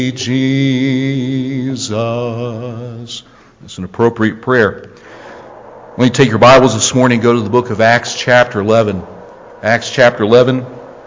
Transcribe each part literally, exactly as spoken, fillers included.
Jesus. That's an appropriate prayer. When you take your Bibles this morning, go to the book of Acts chapter eleven. Acts chapter eleven.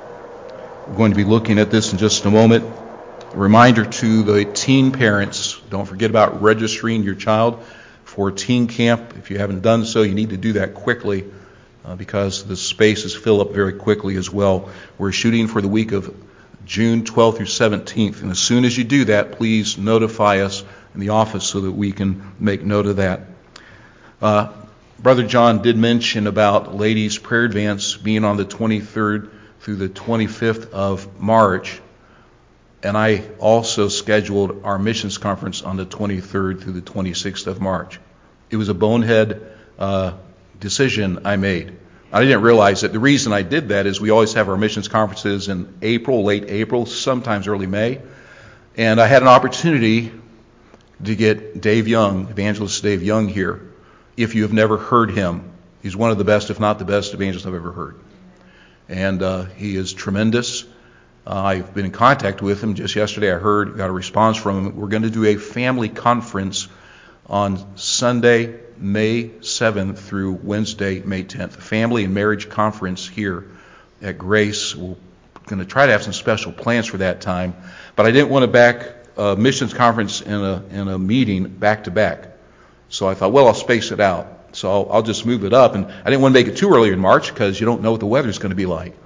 We're going to be looking at this in just a moment. A reminder to the teen parents, don't forget about registering your child for teen camp. If you haven't done so, you need to do that quickly uh, because the spaces fill up very quickly as well. We're shooting for the week of June twelfth through seventeenth. And as soon as you do that, please notify us in the office so that we can make note of that. Uh, Brother John did mention about Ladies' Prayer Advance being on the twenty-third through the twenty-fifth of March. And I also scheduled our missions conference on the twenty-third through the twenty-sixth of March. It was a bonehead uh, decision I made. I didn't realize that the reason I did that is we always have our missions conferences in April, late April, sometimes early May. And I had an opportunity to get Dave Young, Evangelist Dave Young here. If you have never heard him, he's one of the best, if not the best evangelist I've ever heard. And uh, he is tremendous. Uh, I've been in contact with him. Just yesterday I heard, got a response from him. We're going to do a family conference on Sunday, May seventh through Wednesday, May tenth. A family and marriage conference here at Grace. We're going to try to have some special plans for that time. But I didn't want to back a missions conference and a, and a meeting back to back. So I thought, well, I'll space it out. So I'll, I'll just move it up. And I didn't want to make it too early in March because you don't know what the weather's going to be like.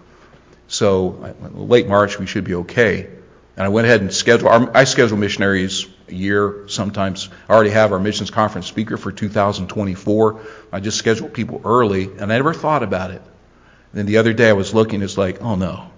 So late March, we should be okay. And I went ahead and scheduled, our, I schedule missionaries a year sometimes. I already have our missions conference speaker for two thousand twenty-four. I just scheduled people early, and I never thought about it. And then the other day I was looking, it's like, oh no.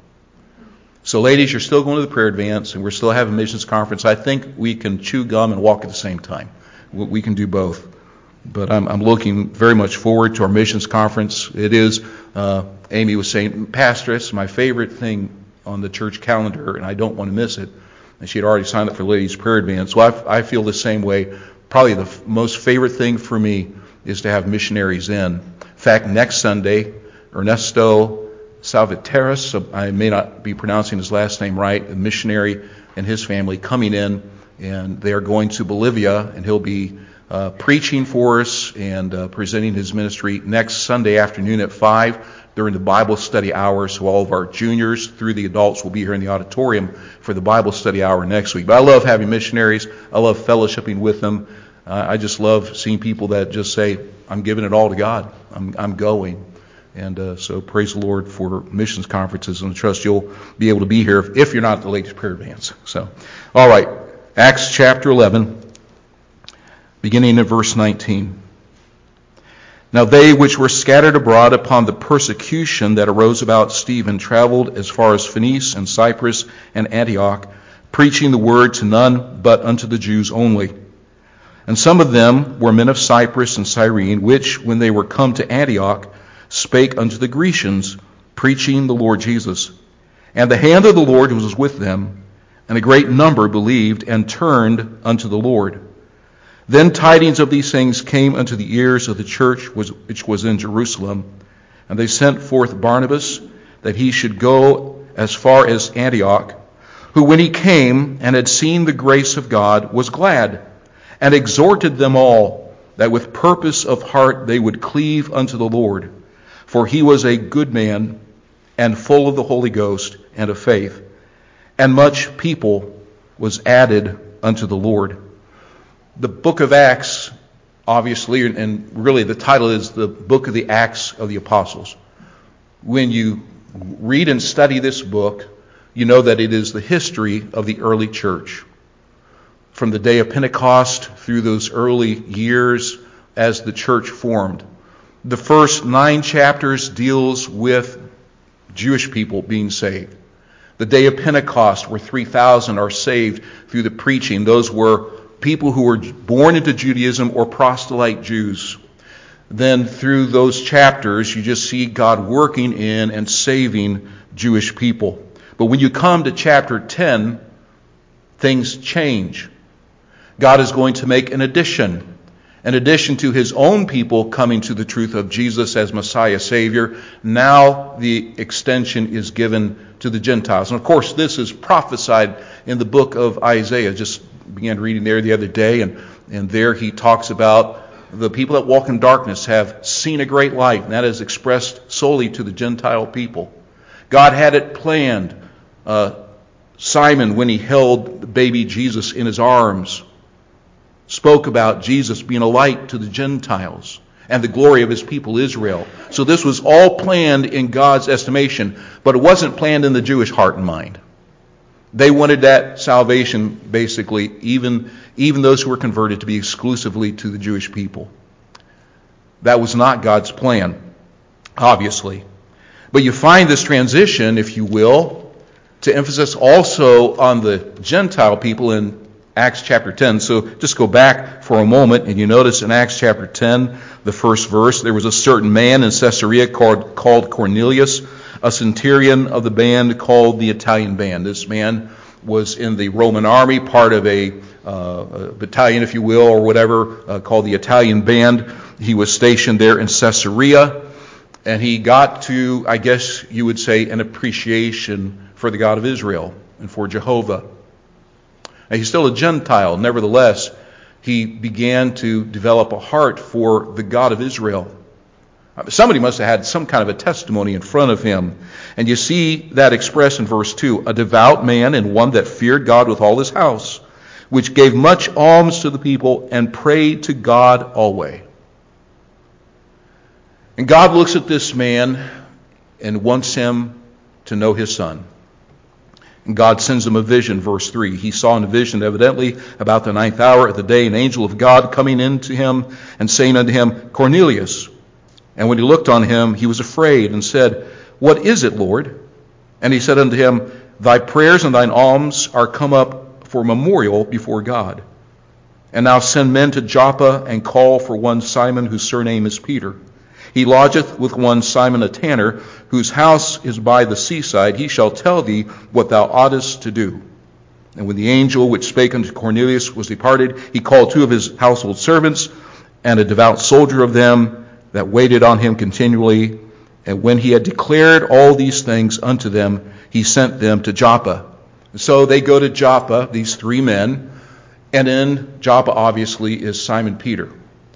So ladies, you're still going to the prayer advance, and we're still having a missions conference. I think we can chew gum and walk at the same time. We can do both. But I'm, I'm looking very much forward to our missions conference. It is, uh, Amy was saying, Pastor, it's my favorite thing on the church calendar, and I don't want to miss it. And she had already signed up for Ladies' Prayer Advance. So I, I feel the same way. Probably the f- most favorite thing for me is to have missionaries in. In fact, next Sunday, Ernesto Salvateras, I may not be pronouncing his last name right, a missionary and his family coming in, and they are going to Bolivia, and he'll be uh, preaching for us and uh, presenting his ministry next Sunday afternoon at five during the Bible study hour. So all of our juniors through the adults will be here in the auditorium for the Bible study hour next week. But I love having missionaries. I love fellowshipping with them. Uh, I just love seeing people that just say, I'm giving it all to God. I'm, I'm going. And uh, so praise the Lord for missions conferences, and I trust you'll be able to be here if, if you're not at the Ladies' Prayer Advance. So, all right, Acts chapter eleven, beginning at verse nineteen. Now they which were scattered abroad upon the persecution that arose about Stephen traveled as far as Phoenice and Cyprus and Antioch, preaching the word to none but unto the Jews only. And some of them were men of Cyprus and Cyrene, which, when they were come to Antioch, spake unto the Grecians, preaching the Lord Jesus. And the hand of the Lord was with them, and a great number believed and turned unto the Lord. Then tidings of these things came unto the ears of the church which was in Jerusalem, and they sent forth Barnabas, that he should go as far as Antioch, who when he came and had seen the grace of God was glad, and exhorted them all, that with purpose of heart they would cleave unto the Lord. For he was a good man, and full of the Holy Ghost and of faith, and much people was added unto the Lord. The book of Acts, obviously, and really the title is the book of the Acts of the Apostles. When you read and study this book, you know that it is the history of the early church. From the day of Pentecost through those early years as the church formed. The first nine chapters deals with Jewish people being saved. The day of Pentecost, where three thousand are saved through the preaching. Those were people who were born into Judaism or proselyte Jews. Then through those chapters, you just see God working in and saving Jewish people. But when you come to chapter ten, things change. God is going to make an addition. In addition to his own people coming to the truth of Jesus as Messiah Savior, now the extension is given to the Gentiles. And of course, this is prophesied in the book of Isaiah. Just began reading there the other day, and, and there he talks about the people that walk in darkness have seen a great light, and that is expressed solely to the Gentile people. God had it planned. Uh, Simon, when he held the baby Jesus in his arms, spoke about Jesus being a light to the Gentiles and the glory of his people Israel. So this was all planned in God's estimation, but it wasn't planned in the Jewish heart and mind. They wanted that salvation, basically, even, even those who were converted, to be exclusively to the Jewish people. That was not God's plan, obviously. But you find this transition, if you will, to emphasis also on the Gentile people in Acts chapter ten. So just go back for a moment, and you notice in Acts chapter ten, the first verse, there was a certain man in Caesarea called, called Cornelius, a centurion of the band called the Italian Band. This man was in the Roman army, part of a, uh, a battalion, if you will, or whatever, uh, called the Italian Band. He was stationed there in Caesarea, and he got to, I guess you would say, an appreciation for the God of Israel and for Jehovah. Now, he's still a Gentile. Nevertheless, he began to develop a heart for the God of Israel. Somebody must have had some kind of a testimony in front of him. And you see that expressed in verse two. A devout man and one that feared God with all his house, which gave much alms to the people and prayed to God always. And God looks at this man and wants him to know his son. And God sends him a vision, verse three. He saw in a vision, evidently, about the ninth hour of the day, an angel of God coming into him and saying unto him, Cornelius. And when he looked on him, he was afraid and said, What is it, Lord? And he said unto him, Thy prayers and thine alms are come up for memorial before God. And now send men to Joppa and call for one Simon, whose surname is Peter. He lodgeth with one Simon a tanner, whose house is by the seaside. He shall tell thee what thou oughtest to do. And when the angel which spake unto Cornelius was departed, he called two of his household servants, and a devout soldier of them, that waited on him continually. And when he had declared all these things unto them, he sent them to Joppa. So they go to Joppa, these three men, and in Joppa obviously is Simon Peter.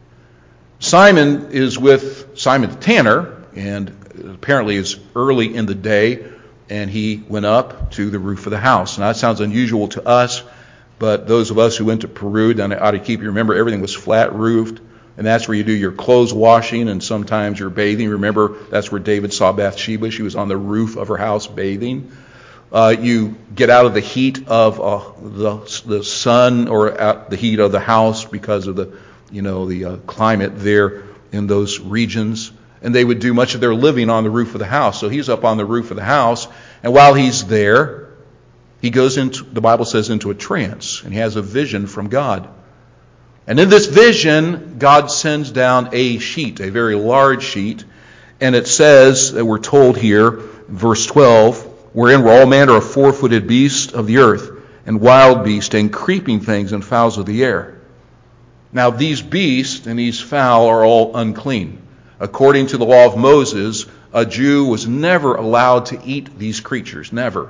Simon is with Simon the tanner, and apparently it's early in the day, and he went up to the roof of the house. Now that sounds unusual to us, but those of us who went to Peru, then I ought to keep you remember everything was flat roofed. And that's where you do your clothes washing and sometimes your bathing. Remember, that's where David saw Bathsheba. She was on the roof of her house bathing. Uh, you get out of the heat of uh, the the sun or out the heat of the house because of the you know the uh, climate there in those regions. And they would do much of their living on the roof of the house. So he's up on the roof of the house, and while he's there, he goes into, the Bible says, into a trance, and he has a vision from God. And in this vision, God sends down a sheet, a very large sheet. And it says, that we're told here, verse twelve, wherein were all manner of four-footed beasts of the earth, and wild beasts, and creeping things, and fowls of the air. Now these beasts and these fowl are all unclean. According to the law of Moses, a Jew was never allowed to eat these creatures. Never.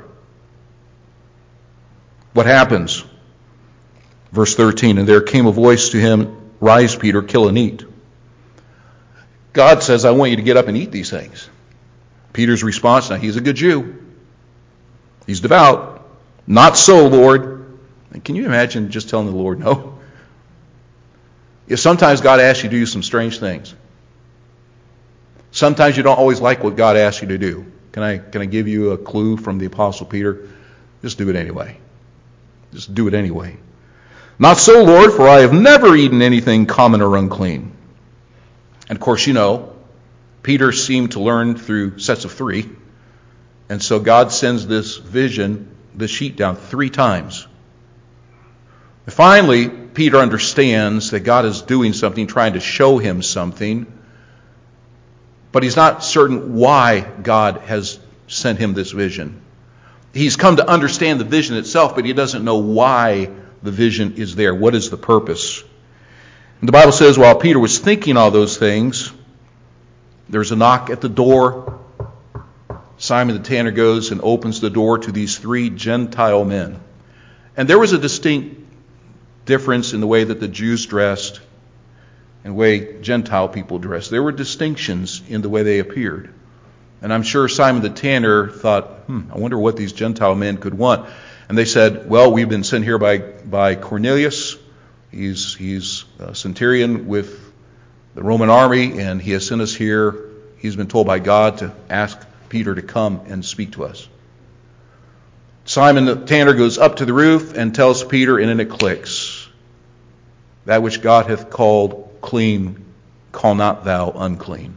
What happens? Verse thirteen, and there came a voice to him, Rise, Peter, kill and eat. God says, I want you to get up and eat these things. Peter's response, now he's a good Jew. He's devout. Not so, Lord. And can you imagine just telling the Lord no? Yeah, sometimes God asks you to do some strange things. Sometimes you don't always like what God asks you to do. Can I, can I give you a clue from the Apostle Peter? Just do it anyway. Just do it anyway. Not so, Lord, for I have never eaten anything common or unclean. And of course, you know, Peter seemed to learn through sets of three. And so God sends this vision, this sheet down three times. And finally, Peter understands that God is doing something, trying to show him something. But he's not certain why God has sent him this vision. He's come to understand the vision itself, but he doesn't know why the vision is there. What is the purpose? The Bible says while Peter was thinking all those things, there's a knock at the door. Simon the tanner goes and opens the door to these three Gentile men. And there was a distinct difference in the way that the Jews dressed and the way Gentile people dressed. There were distinctions in the way they appeared. And I'm sure Simon the tanner thought, hmm, I wonder what these Gentile men could want. And they said, well, we've been sent here by, by Cornelius. He's, he's a centurion with the Roman army, and he has sent us here. He's been told by God to ask Peter to come and speak to us. Simon the tanner goes up to the roof and tells Peter, and then it clicks. That which God hath called clean, call not thou unclean.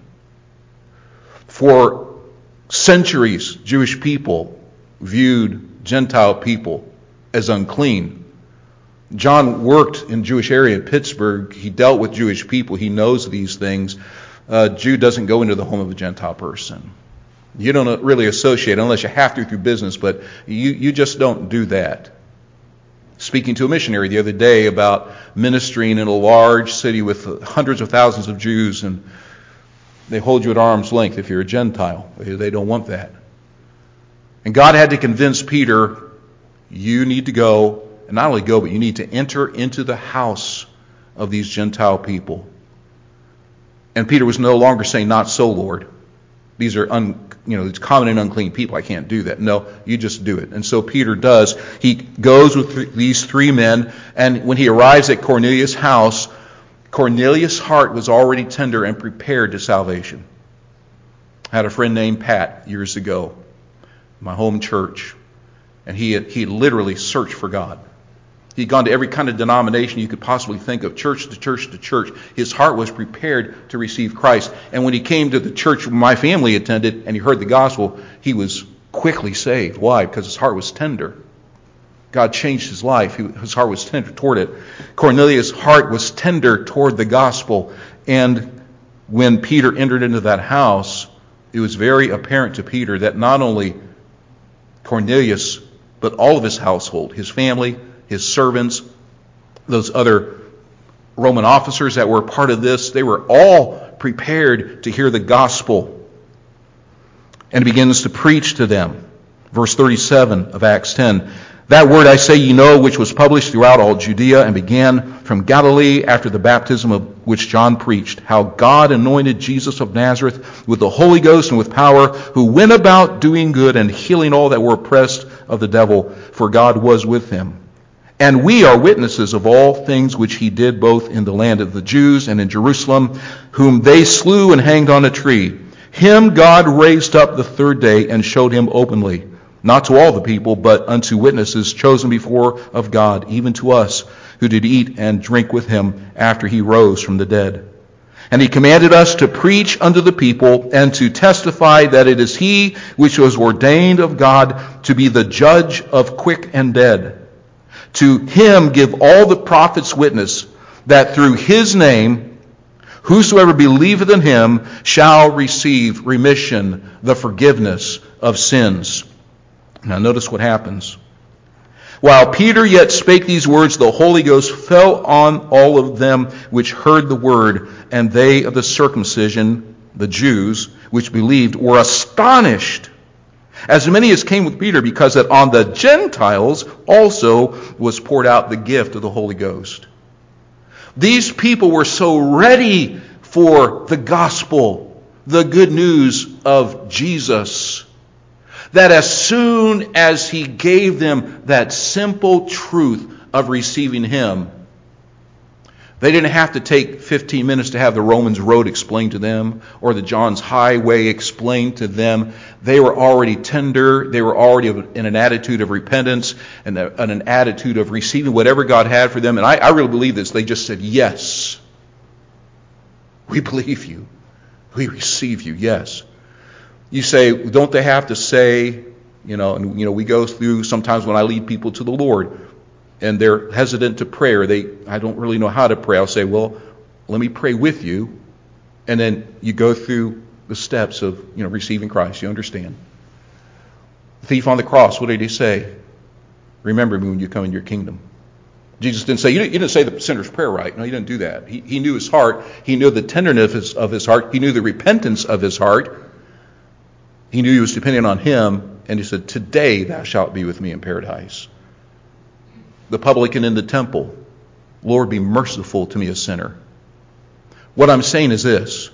For centuries, Jewish people viewed Gentile people as unclean. John worked in the Jewish area in Pittsburgh. He dealt with Jewish people. He knows these things. A Jew doesn't go into the home of a Gentile person. You don't really associate unless you have to through business, but you, you just don't do that. Speaking to a missionary the other day about ministering in a large city with hundreds of thousands of Jews, and they hold you at arm's length if you're a Gentile. They don't want that. And God had to convince Peter, you need to go, and not only go, but you need to enter into the house of these Gentile people. And Peter was no longer saying, not so, Lord. These are un, you know, it's common and unclean people. I can't do that. No, you just do it. And so Peter does. He goes with th- these three men, and when he arrives at Cornelius' house, Cornelius' heart was already tender and prepared to salvation. I had a friend named Pat years ago, my home church, and he had, he literally searched for God. He'd gone to every kind of denomination you could possibly think of, church to church to church. His heart was prepared to receive Christ. And when he came to the church my family attended and he heard the gospel, he was quickly saved. Why? Because his heart was tender. God changed his life. His heart was tender toward it. Cornelius' heart was tender toward the gospel. And when Peter entered into that house, it was very apparent to Peter that not only Cornelius, but all of his household, his family, his servants, those other Roman officers that were part of this, they were all prepared to hear the gospel. And he begins to preach to them. Verse thirty-seven of Acts ten. That word I say ye know, which was published throughout all Judea and began from Galilee after the baptism of which John preached, how God anointed Jesus of Nazareth with the Holy Ghost and with power, who went about doing good and healing all that were oppressed of the devil, for God was with him. And we are witnesses of all things which he did both in the land of the Jews and in Jerusalem, whom they slew and hanged on a tree. Him God raised up the third day and showed him openly, not to all the people, but unto witnesses chosen before of God, even to us, who did eat and drink with him after he rose from the dead. And he commanded us to preach unto the people and to testify that it is he which was ordained of God to be the judge of quick and dead. To him give all the prophets witness that through his name whosoever believeth in him shall receive remission, the forgiveness of sins. Now notice what happens. While Peter yet spake these words, the Holy Ghost fell on all of them which heard the word, and they of the circumcision, the Jews, which believed, were astonished, as many as came with Peter, because that on the Gentiles also was poured out the gift of the Holy Ghost. These people were so ready for the gospel, the good news of Jesus, that as soon as he gave them that simple truth of receiving him, they didn't have to take fifteen minutes to have the Romans Road explained to them or the John's Highway explained to them. They were already tender. They were already in an attitude of repentance and an attitude of receiving whatever God had for them. And I, I really believe this. They just said, yes, we believe you. We receive you, yes. You say, don't they have to say, you know, and you know, we go through sometimes when I lead people to the Lord, and they're hesitant to pray, or they, I don't really know how to pray. I'll say, well, let me pray with you. And then you go through the steps of, you know, receiving Christ. You understand. The thief on the cross, what did he say? Remember me when you come in your kingdom. Jesus didn't say, you didn't, you didn't say the sinner's prayer right. No, he didn't do that. He, he knew his heart. He knew the tenderness of his, of his heart. He knew the repentance of his heart. He knew he was depending on him. And he said, today thou shalt be with me in paradise. The publican in the temple, Lord, be merciful to me, a sinner. What I'm saying is this.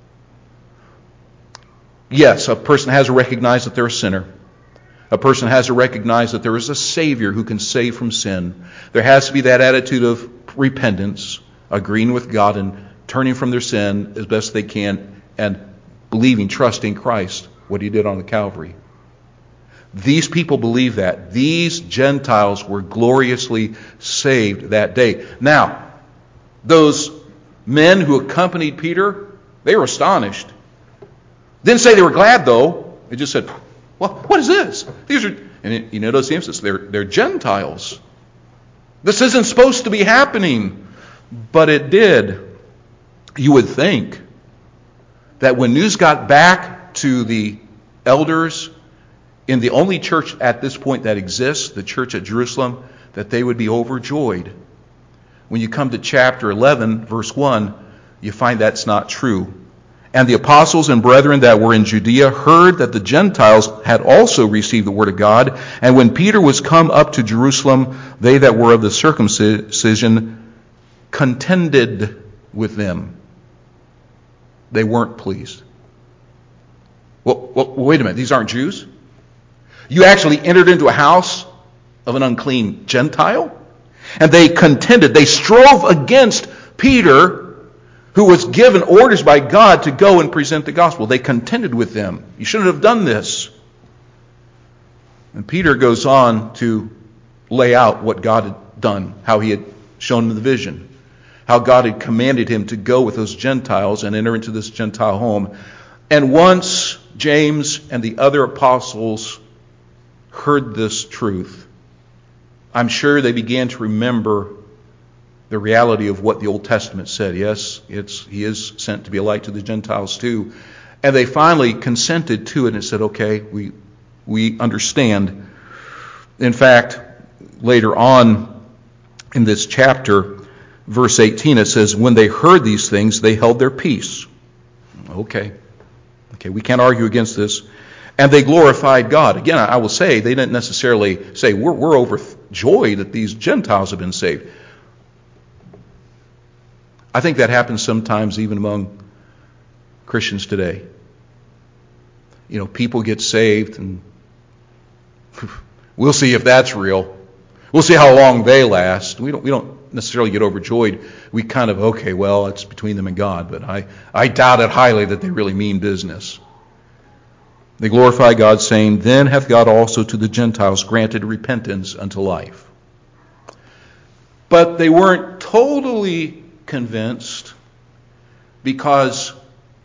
Yes, a person has to recognize that they're a sinner. A person has to recognize that there is a Savior who can save from sin. There has to be that attitude of repentance, agreeing with God and turning from their sin as best they can and believing, trusting Christ, what he did on the Calvary. These people believe that. These Gentiles were gloriously saved that day. Now, those men who accompanied Peter, they were astonished. Didn't say they were glad, though. They just said, well, what is this? These are, and you notice the emphasis, they're, they're Gentiles. This isn't supposed to be happening, but it did. You would think that when news got back to the elders in the only church at this point that exists, the church at Jerusalem, that they would be overjoyed. When you come to chapter eleven, verse one, you find that's not true. And the apostles and brethren that were in Judea heard that the Gentiles had also received the word of God. And when Peter was come up to Jerusalem, they that were of the circumcision contended with them. They weren't pleased. Well, well, wait a minute. These aren't Jews? You actually entered into a house of an unclean Gentile? And they contended. They strove against Peter, who was given orders by God to go and present the gospel. They contended with them. You shouldn't have done this. And Peter goes on to lay out what God had done, how he had shown him the vision, how God had commanded him to go with those Gentiles and enter into this Gentile home. And once James and the other apostles heard this truth, I'm sure they began to remember the reality of what the Old Testament said. Yes, it's he is sent to be a light to the Gentiles too. And they finally consented to it and said, okay, we we understand. In fact, later on in this chapter, verse eighteen, it says, when they heard these things, they held their peace. Okay. Okay, we can't argue against this. And they glorified God. Again, I will say, they didn't necessarily say, we're, we're overjoyed that these Gentiles have been saved. I think that happens sometimes even among Christians today. You know, people get saved and we'll see if that's real. We'll see how long they last. We don't we don't necessarily get overjoyed. We kind of, okay, well, it's between them and God, but I, I doubt it highly that they really mean business. They glorify God, saying, then hath God also to the Gentiles granted repentance unto life. But they weren't totally convinced because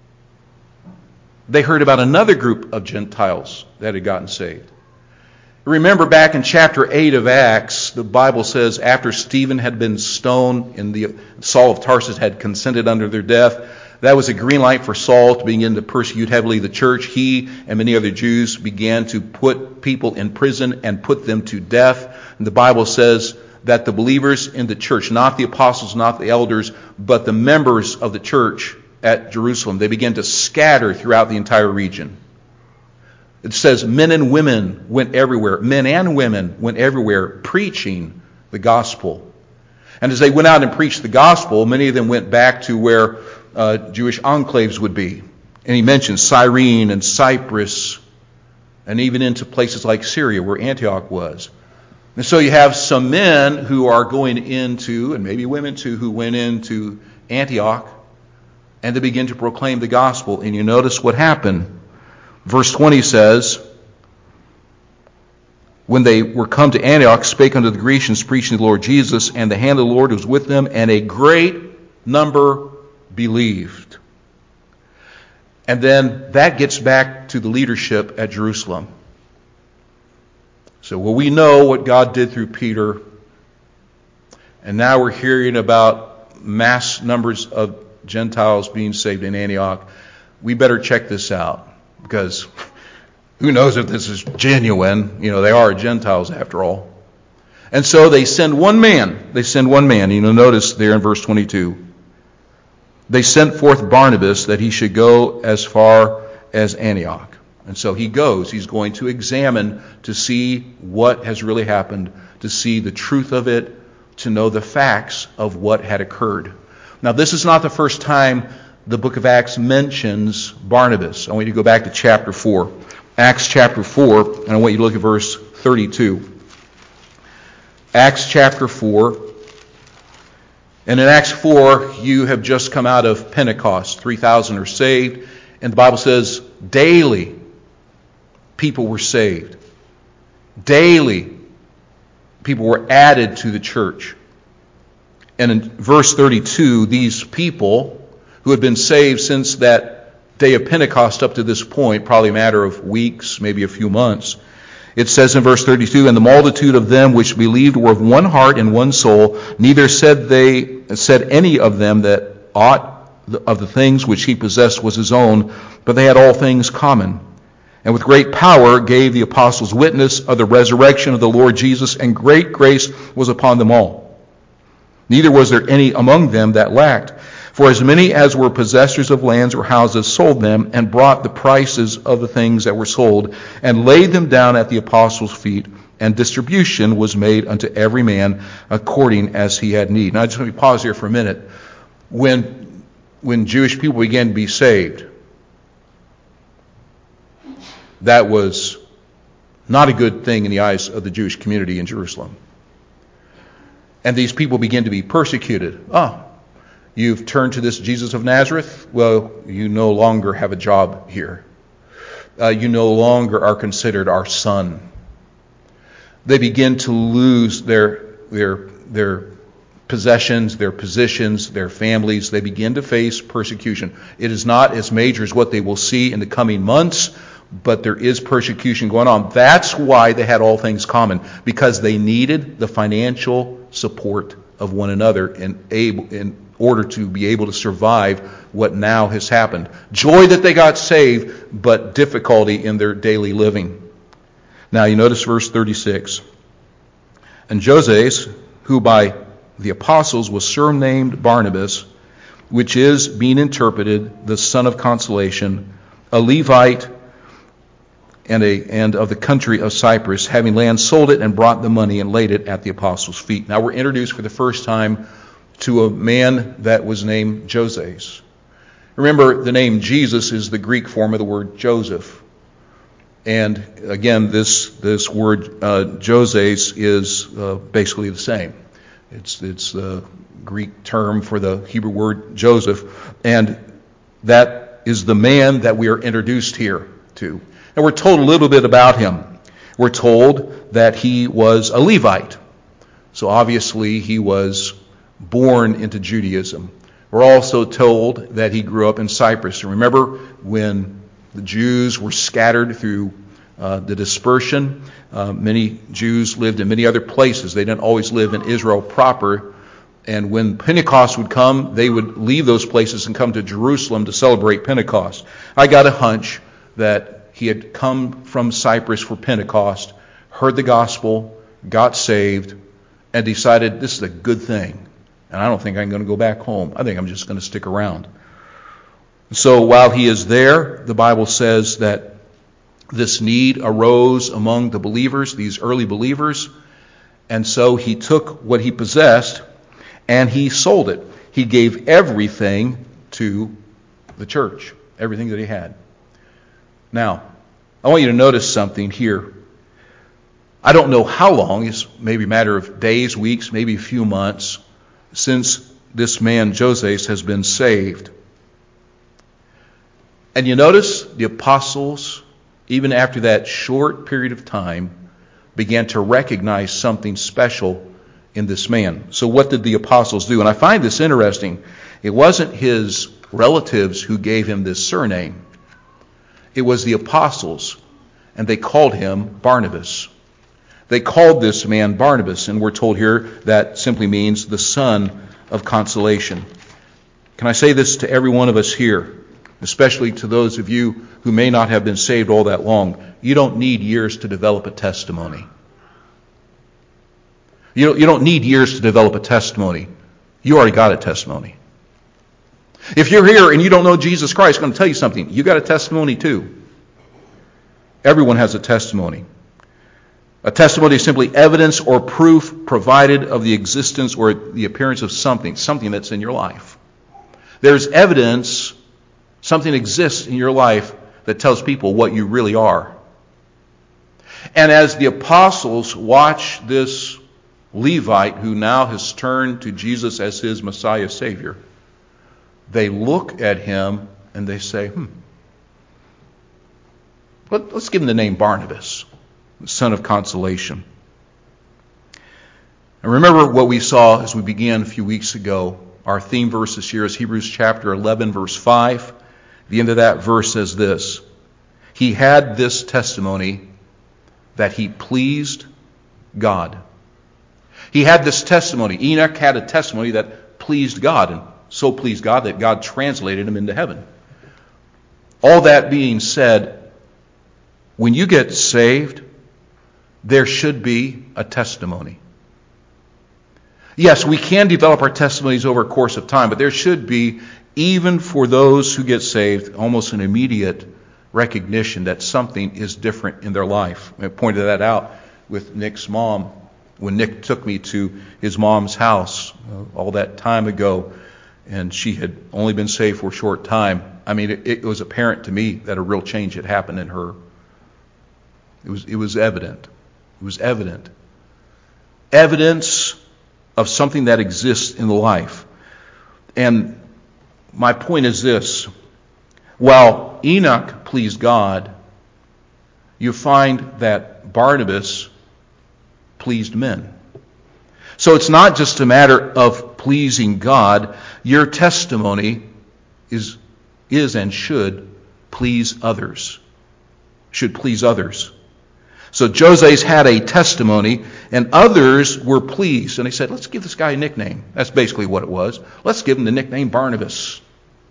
they heard about another group of Gentiles that had gotten saved. Remember back in chapter eight of Acts, the Bible says after Stephen had been stoned and the Saul of Tarsus had consented unto their death, that was a green light for Saul to begin to persecute heavily the church. He and many other Jews began to put people in prison and put them to death. And the Bible says that the believers in the church, not the apostles, not the elders, but the members of the church at Jerusalem, they began to scatter throughout the entire region. It says men and women went everywhere. Men and women went everywhere preaching the gospel. And as they went out and preached the gospel, many of them went back to where uh, Jewish enclaves would be. And he mentions Cyrene and Cyprus and even into places like Syria where Antioch was. And so you have some men who are going into, and maybe women too, who went into Antioch and they begin to proclaim the gospel. And you notice what happened. Verse twenty says, when they were come to Antioch, spake unto the Grecians, preaching the Lord Jesus, and the hand of the Lord was with them, and a great number believed. And then that gets back to the leadership at Jerusalem. So, well, we know what God did through Peter, and now we're hearing about mass numbers of Gentiles being saved in Antioch. We better check this out, because who knows if this is genuine. You know, they are Gentiles after all. And so they send one man. They send one man. You know, notice there in verse twenty-two. They sent forth Barnabas that he should go as far as Antioch. And so he goes. He's going to examine to see what has really happened, to see the truth of it, to know the facts of what had occurred. Now, this is not the first time the book of Acts mentions Barnabas. I want you to go back to chapter four. Acts chapter four, and I want you to look at verse thirty-two. Acts chapter four. And in Acts four, you have just come out of Pentecost. three thousand are saved. And the Bible says daily people were saved. Daily people were added to the church. And in verse thirty-two, these people who had been saved since that day of Pentecost up to this point, probably a matter of weeks, maybe a few months, it says in verse thirty-two, and the multitude of them which believed were of one heart and one soul, neither said they said any of them that aught of the things which he possessed was his own, but they had all things common. And with great power gave the apostles witness of the resurrection of the Lord Jesus, and great grace was upon them all. Neither was there any among them that lacked. For as many as were possessors of lands or houses sold them, and brought the prices of the things that were sold, and laid them down at the apostles' feet, and distribution was made unto every man according as he had need. Now, I just want to pause here for a minute. When, when Jewish people began to be saved, that was not a good thing in the eyes of the Jewish community in Jerusalem. And these people began to be persecuted. Ah, you've turned to this Jesus of Nazareth? Well, you no longer have a job here. Uh, you no longer are considered our son. They begin to lose their their their possessions, their positions, their families. They begin to face persecution. It is not as major as what they will see in the coming months, but there is persecution going on. That's why they had all things common, because they needed the financial support of one another in able in order to be able to survive what now has happened. Joy that they got saved, but difficulty in their daily living. Now you notice verse thirty-six. And Joses, who by the apostles was surnamed Barnabas, which is, being interpreted, the son of consolation, a Levite, and a and of the country of Cyprus, having land, sold it and brought the money and laid it at the apostles' feet. Now we're introduced for the first time to a man that was named Joses. Remember, the name Jesus is the Greek form of the word Joseph. And again, this this word uh, Joses is uh, basically the same. It's it's the Greek term for the Hebrew word Joseph, and that is the man that we are introduced here to. And we're told a little bit about him. We're told that he was a Levite. So obviously he was born into Judaism. We're also told that he grew up in Cyprus. And remember when the Jews were scattered through uh, the dispersion, uh, many Jews lived in many other places. They didn't always live in Israel proper. And when Pentecost would come, they would leave those places and come to Jerusalem to celebrate Pentecost. I got a hunch that he had come from Cyprus for Pentecost, heard the gospel, got saved, and decided this is a good thing. And I don't think I'm going to go back home. I think I'm just going to stick around. So while he is there, the Bible says that this need arose among the believers, these early believers, and so he took what he possessed and he sold it. He gave everything to the church, everything that he had. Now, I want you to notice something here. I don't know how long, it's maybe a matter of days, weeks, maybe a few months, since this man Joses has been saved. And you notice the apostles, even after that short period of time, began to recognize something special in this man. So what did the apostles do? And I find this interesting. It wasn't his relatives who gave him this surname. It was the apostles, and they called him Barnabas. They called this man Barnabas, and we're told here that simply means the son of consolation. Can I say this to every one of us here, especially to those of you who may not have been saved all that long? You don't need years to develop a testimony. You don't, you don't need years to develop a testimony. You already got a testimony. If you're here and you don't know Jesus Christ, I'm going to tell you something. You got a testimony too. Everyone has a testimony. A testimony is simply evidence or proof provided of the existence or the appearance of something, something that's in your life. There's evidence, something exists in your life that tells people what you really are. And as the apostles watch this Levite who now has turned to Jesus as his Messiah Savior, they look at him and they say, hmm, let, let's give him the name Barnabas, the son of consolation. And remember what we saw as we began a few weeks ago. Our theme verse this year is Hebrews chapter eleven, verse five. The end of that verse says this: he had this testimony that he pleased God. He had this testimony. Enoch had a testimony that pleased God, and so pleased God that God translated him into heaven. All that being said, when you get saved, there should be a testimony. Yes, we can develop our testimonies over a course of time, but there should be, even for those who get saved, almost an immediate recognition that something is different in their life. I pointed that out with Nick's mom when Nick took me to his mom's house uh, all that time ago, and she had only been saved for a short time. I mean, it, it was apparent to me that a real change had happened in her. It was, it was evident. It was evident. Evidence of something that exists in the life. And my point is this: while Enoch pleased God, you find that Barnabas pleased men. So it's not just a matter of pleasing God. Your testimony is, is and should please others. Should please others. So Joses had a testimony, and others were pleased. And they said, let's give this guy a nickname. That's basically what it was. Let's give him the nickname Barnabas,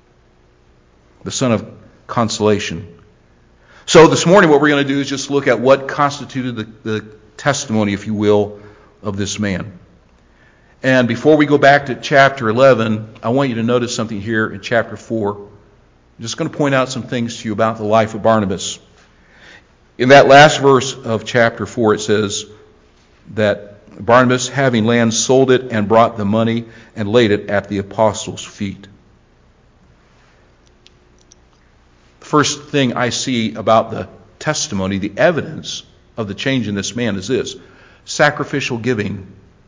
the son of consolation. So this morning what we're going to do is just look at what constituted the, the testimony, if you will, of this man. And before we go back to chapter eleven, I want you to notice something here in chapter four. I'm just going to point out some things to you about the life of Barnabas. In that last verse of chapter four, it says that Barnabas, having land, sold it and brought the money and laid it at the apostles' feet. The first thing I see about the testimony, the evidence of the change in this man is this: sacrificial giving.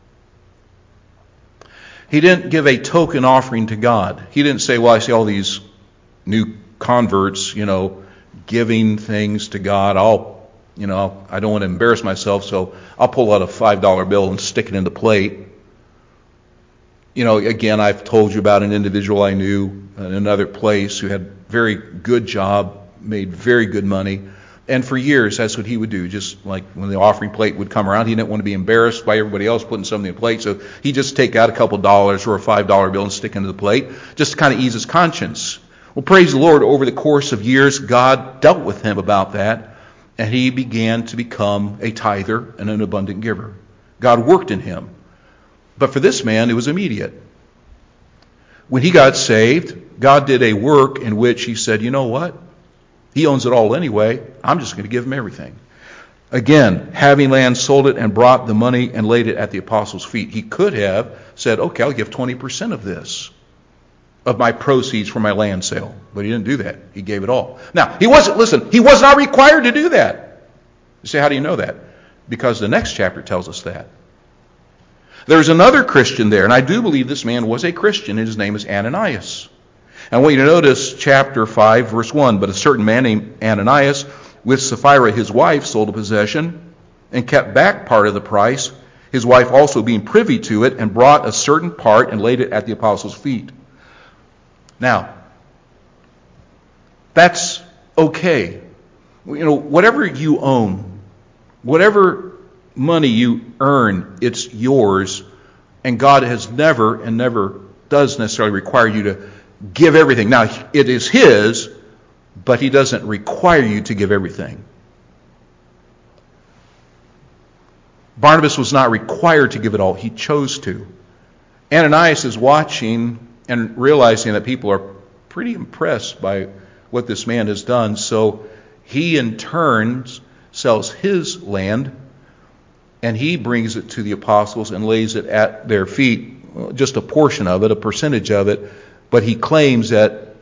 He didn't give a token offering to God. He didn't say, well, I see all these new converts, you know, giving things to God. I'll, you know, I don't want to embarrass myself, so I'll pull out a five dollar bill and stick it in the plate. You know, again, I've told you about an individual I knew in another place who had a very good job, made very good money. And for years, that's what he would do. Just like when the offering plate would come around, he didn't want to be embarrassed by everybody else putting something in the plate. So he'd just take out a couple dollars or a five dollar bill and stick it into the plate, just to kind of ease his conscience. Well, praise the Lord, over the course of years, God dealt with him about that, and he began to become a tither and an abundant giver. God worked in him. But for this man, it was immediate. When he got saved, God did a work in which he said, you know what? He owns it all anyway. I'm just going to give him everything. Again, having land, sold it and brought the money and laid it at the apostles' feet. He could have said, okay, I'll give twenty percent of this, of my proceeds from my land sale. But he didn't do that. He gave it all. Now, he wasn't, listen, he was not required to do that. You say, how do you know that? Because the next chapter tells us that. There's another Christian there, and I do believe this man was a Christian, and his name is Ananias. I want you to notice chapter five, verse one. But a certain man named Ananias, with Sapphira his wife, sold a possession and kept back part of the price, his wife also being privy to it, and brought a certain part and laid it at the apostles' feet. Now, that's okay. You know, whatever you own, whatever money you earn, it's yours, and God has never and never does necessarily require you to give everything. Now, it is his, but he doesn't require you to give everything. Barnabas was not required to give it all. He chose to. Ananias is watching and realizing that people are pretty impressed by what this man has done. So he in turn sells his land and he brings it to the apostles and lays it at their feet, just a portion of it, a percentage of it, but he claims that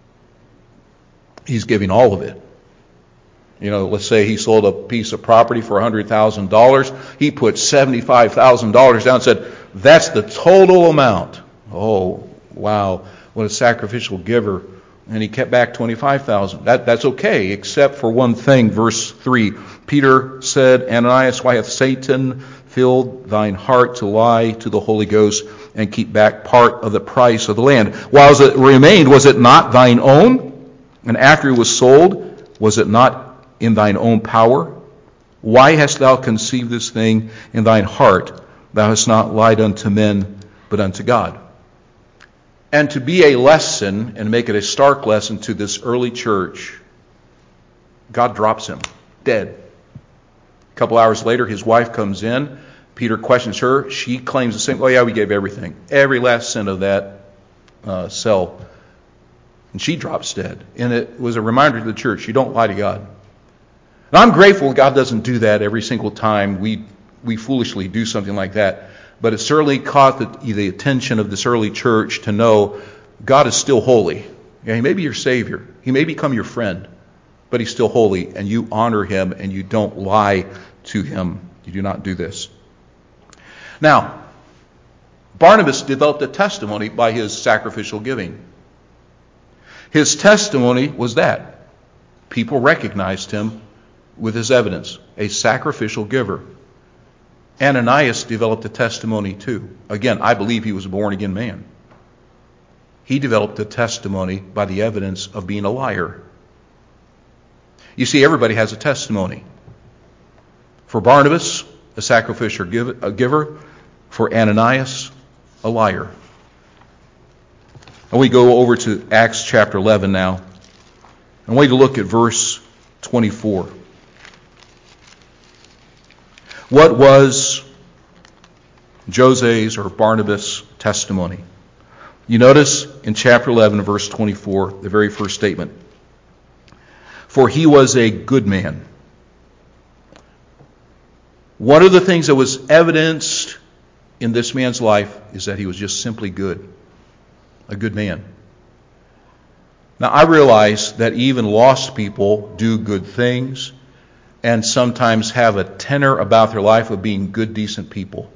he's giving all of it. You know, let's say he sold a piece of property for one hundred thousand dollars. He put seventy-five thousand dollars down and said, that's the total amount. Oh, wow, what a sacrificial giver. And he kept back twenty-five thousand dollars. That, that's okay, except for one thing. Verse three, Peter said, Ananias, why hath Satan filled thine heart to lie to the Holy Ghost and keep back part of the price of the land? While it remained, was it not thine own? And after it was sold, was it not in thine own power? Why hast thou conceived this thing in thine heart? Thou hast not lied unto men, but unto God. And to be a lesson, and make it a stark lesson to this early church, God drops him, dead. A couple hours later, his wife comes in. Peter questions her. She claims the same. Oh yeah, we gave everything. Every last cent of that uh, sell. And she drops dead. And it was a reminder to the church, you don't lie to God. And I'm grateful God doesn't do that every single time we we foolishly do something like that. But it certainly caught the, the attention of this early church to know God is still holy. Yeah, he may be your Savior. He may become your friend. But he's still holy. And you honor him and you don't lie to him. You do not do this. Now, Barnabas developed a testimony by his sacrificial giving. His testimony was that people recognized him with his evidence, a sacrificial giver. Ananias developed a testimony too. Again, I believe he was a born-again man. He developed a testimony by the evidence of being a liar. You see, everybody has a testimony. For Barnabas, a sacrificial giver. For Ananias, a liar. And we go over to Acts chapter eleven now. I want you to look at verse twenty-four. What was Jose's or Barnabas' testimony? You notice in chapter eleven, verse twenty-four, the very first statement. For he was a good man. One of the things that was evidenced in this man's life is that he was just simply good. A good man. Now I realize that even lost people do good things and sometimes have a tenor about their life of being good, decent people.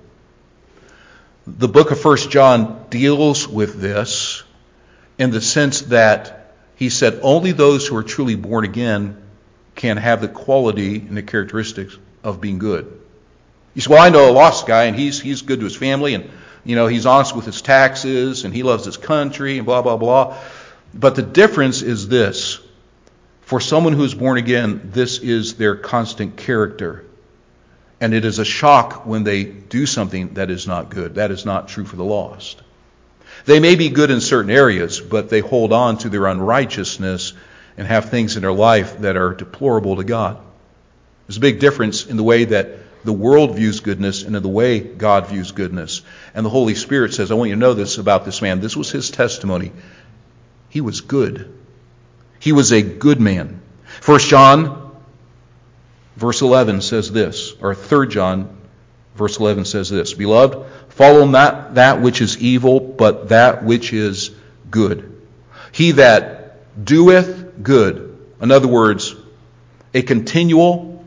The book of First John deals with this in the sense that he said only those who are truly born again can have the quality and the characteristics of being good. You say, well, I know a lost guy and he's he's good to his family and you know he's honest with his taxes and he loves his country and blah, blah, blah. But the difference is this. For someone who is born again, this is their constant character. And it is a shock when they do something that is not good. That is not true for the lost. They may be good in certain areas, but they hold on to their unrighteousness and have things in their life that are deplorable to God. There's a big difference in the way that the world views goodness and in the way God views goodness. And the Holy Spirit says, I want you to know this about this man. This was his testimony. He was good. He was a good man. First John, verse eleven says this, or Third John, verse eleven says this, Beloved, follow not that which is evil, but that which is good. He that doeth good, in other words, a continual,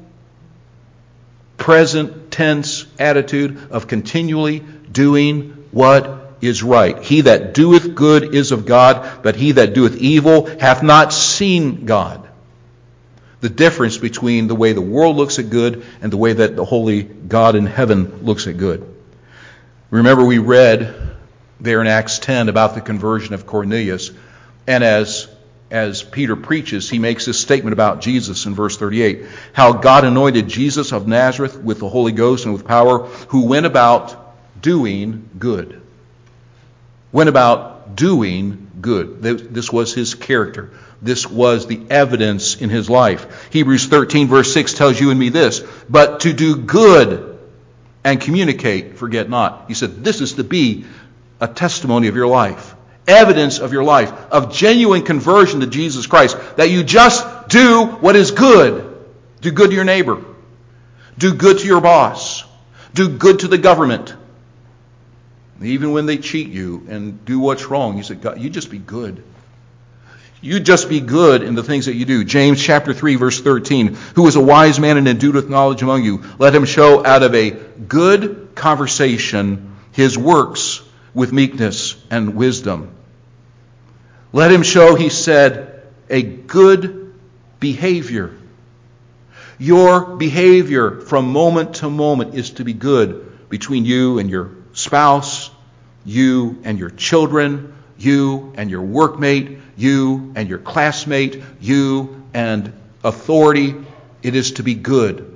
present tense attitude of continually doing what is right. He that doeth good is of God, but he that doeth evil hath not seen God. The difference between the way the world looks at good and the way that the holy God in heaven looks at good. Remember we read there in Acts ten about the conversion of Cornelius, and as as Peter preaches, he makes this statement about Jesus in verse thirty-eight. How God anointed Jesus of Nazareth with the Holy Ghost and with power, who went about doing good. Went about doing good. This was his character. This was the evidence in his life. Hebrews thirteen verse six tells you and me this. But to do good and communicate, forget not. He said, this is to be a testimony of your life, evidence of your life, of genuine conversion to Jesus Christ, that you just do what is good. Do good to your neighbor. Do good to your boss. Do good to the government. Even when they cheat you and do what's wrong, you say, God, you just be good. You just be good in the things that you do. James chapter three, verse thirteen. Who is a wise man and endued with knowledge among you? Let him show out of a good conversation his works with meekness and wisdom. Let him show, he said, a good behavior. Your behavior from moment to moment is to be good between you and your spouse, you and your children, you and your workmate, you and your classmate, you and authority. It is to be good.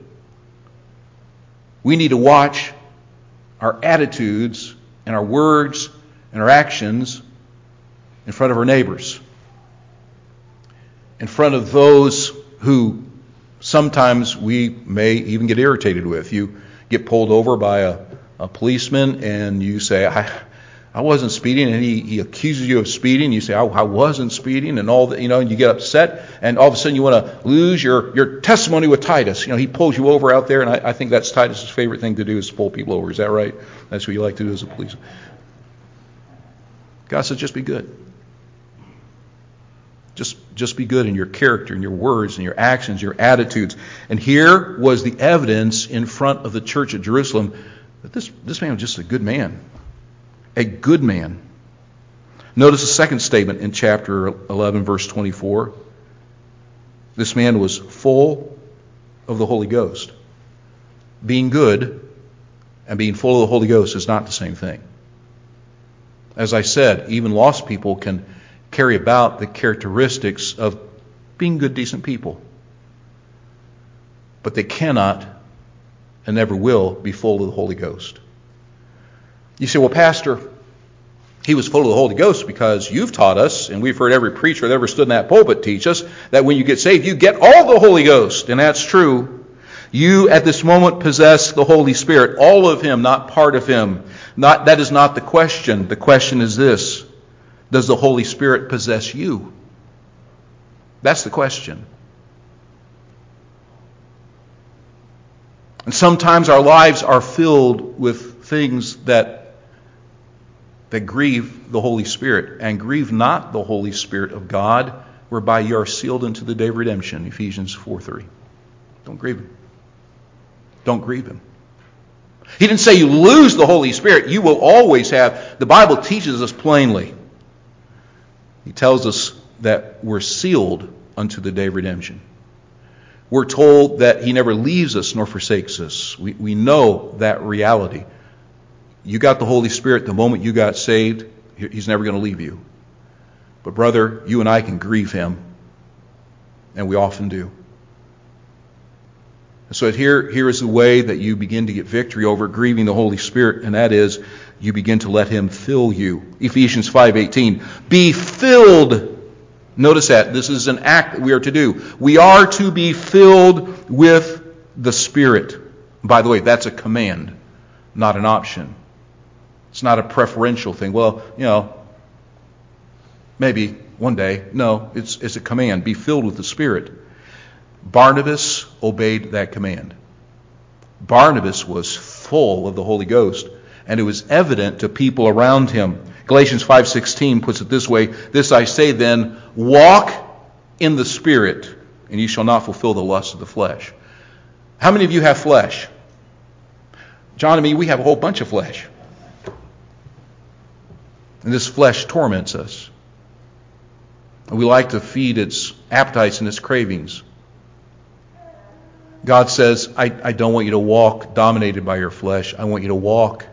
We need to watch our attitudes and our words and our actions in front of our neighbors, in front of those who sometimes we may even get irritated with. You get pulled over by a, a policeman and you say, I, I wasn't speeding, and he, he accuses you of speeding. You say, I, I wasn't speeding, and all that, you know, and you get upset, and all of a sudden you want to lose your, your testimony with Titus. You know, he pulls you over out there, and I, I think that's Titus's favorite thing to do is to pull people over. Is that right? That's what you like to do as a policeman. God says, just be good. Just, just be good in your character, in your words, in your actions, your attitudes. And here was the evidence in front of the church at Jerusalem that this, this man was just a good man. A good man. Notice the second statement in chapter eleven, verse twenty-four. This man was full of the Holy Ghost. Being good and being full of the Holy Ghost is not the same thing. As I said, even lost people can carry about the characteristics of being good, decent people. But they cannot and never will be full of the Holy Ghost. You say, well, Pastor, he was full of the Holy Ghost because you've taught us, and we've heard every preacher that ever stood in that pulpit teach us, that when you get saved, you get all the Holy Ghost. And that's true. You at this moment possess the Holy Spirit, all of Him, not part of Him. Not, that is not the question. The question is this: does the Holy Spirit possess you? That's the question. And sometimes our lives are filled with things that that grieve the Holy Spirit. And grieve not the Holy Spirit of God, whereby you are sealed unto the day of redemption. Ephesians four three. Don't grieve Him. Don't grieve Him. He didn't say you lose the Holy Spirit. You will always have. The Bible teaches us plainly. He tells us that we're sealed unto the day of redemption. We're told that He never leaves us nor forsakes us. We, we know that reality. You got the Holy Spirit the moment you got saved. He's never going to leave you. But brother, you and I can grieve Him. And we often do. So here, here is the way that you begin to get victory over grieving the Holy Spirit, and that is you begin to let Him fill you. Ephesians five eighteen. Be filled. Notice that. This is an act that we are to do. We are to be filled with the Spirit. By the way, that's a command, not an option. It's not a preferential thing. Well, you know, maybe one day. No, it's, it's a command. Be filled with the Spirit. Barnabas obeyed that command. Barnabas was full of the Holy Ghost, and it was evident to people around him. Galatians five sixteen puts it this way: this I say then, walk in the Spirit, and ye shall not fulfill the lust of the flesh. How many of you have flesh? John and me, we have a whole bunch of flesh. And this flesh torments us. And we like to feed its appetites and its cravings. God says, I, I don't want you to walk dominated by your flesh. I want you to walk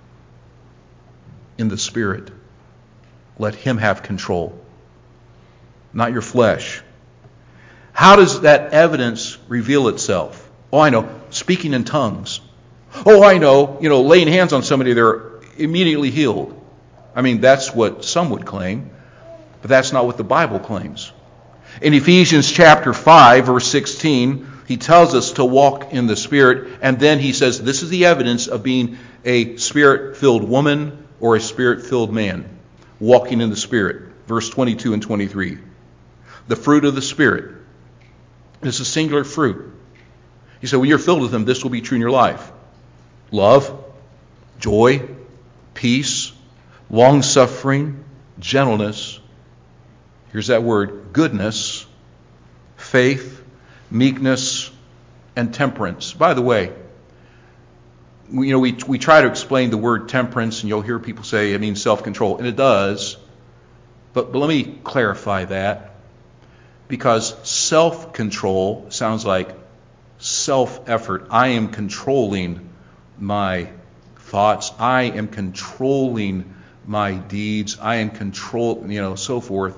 in the Spirit. Let Him have control, not your flesh. How does that evidence reveal itself? Oh, I know, speaking in tongues. Oh, I know, you know, laying hands on somebody, they're immediately healed. I mean, that's what some would claim, but that's not what the Bible claims. In Ephesians chapter five, verse sixteen, He tells us to walk in the Spirit, and then he says this is the evidence of being a Spirit-filled woman or a Spirit-filled man, walking in the Spirit. Verse twenty-two and twenty-three. The fruit of the Spirit. It's a singular fruit. He said when you're filled with them, this will be true in your life. Love, joy, peace, long-suffering, gentleness. Here's that word, goodness, faith, meekness, and temperance. By the way, we, you know, we we try to explain the word temperance, and you'll hear people say it means self-control, and it does. But, but let me clarify that, because self-control sounds like self-effort. I am controlling my thoughts. I am controlling my deeds. I am control, you know, so forth.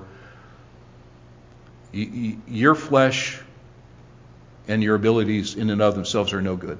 Y- y- your flesh and your abilities in and of themselves are no good.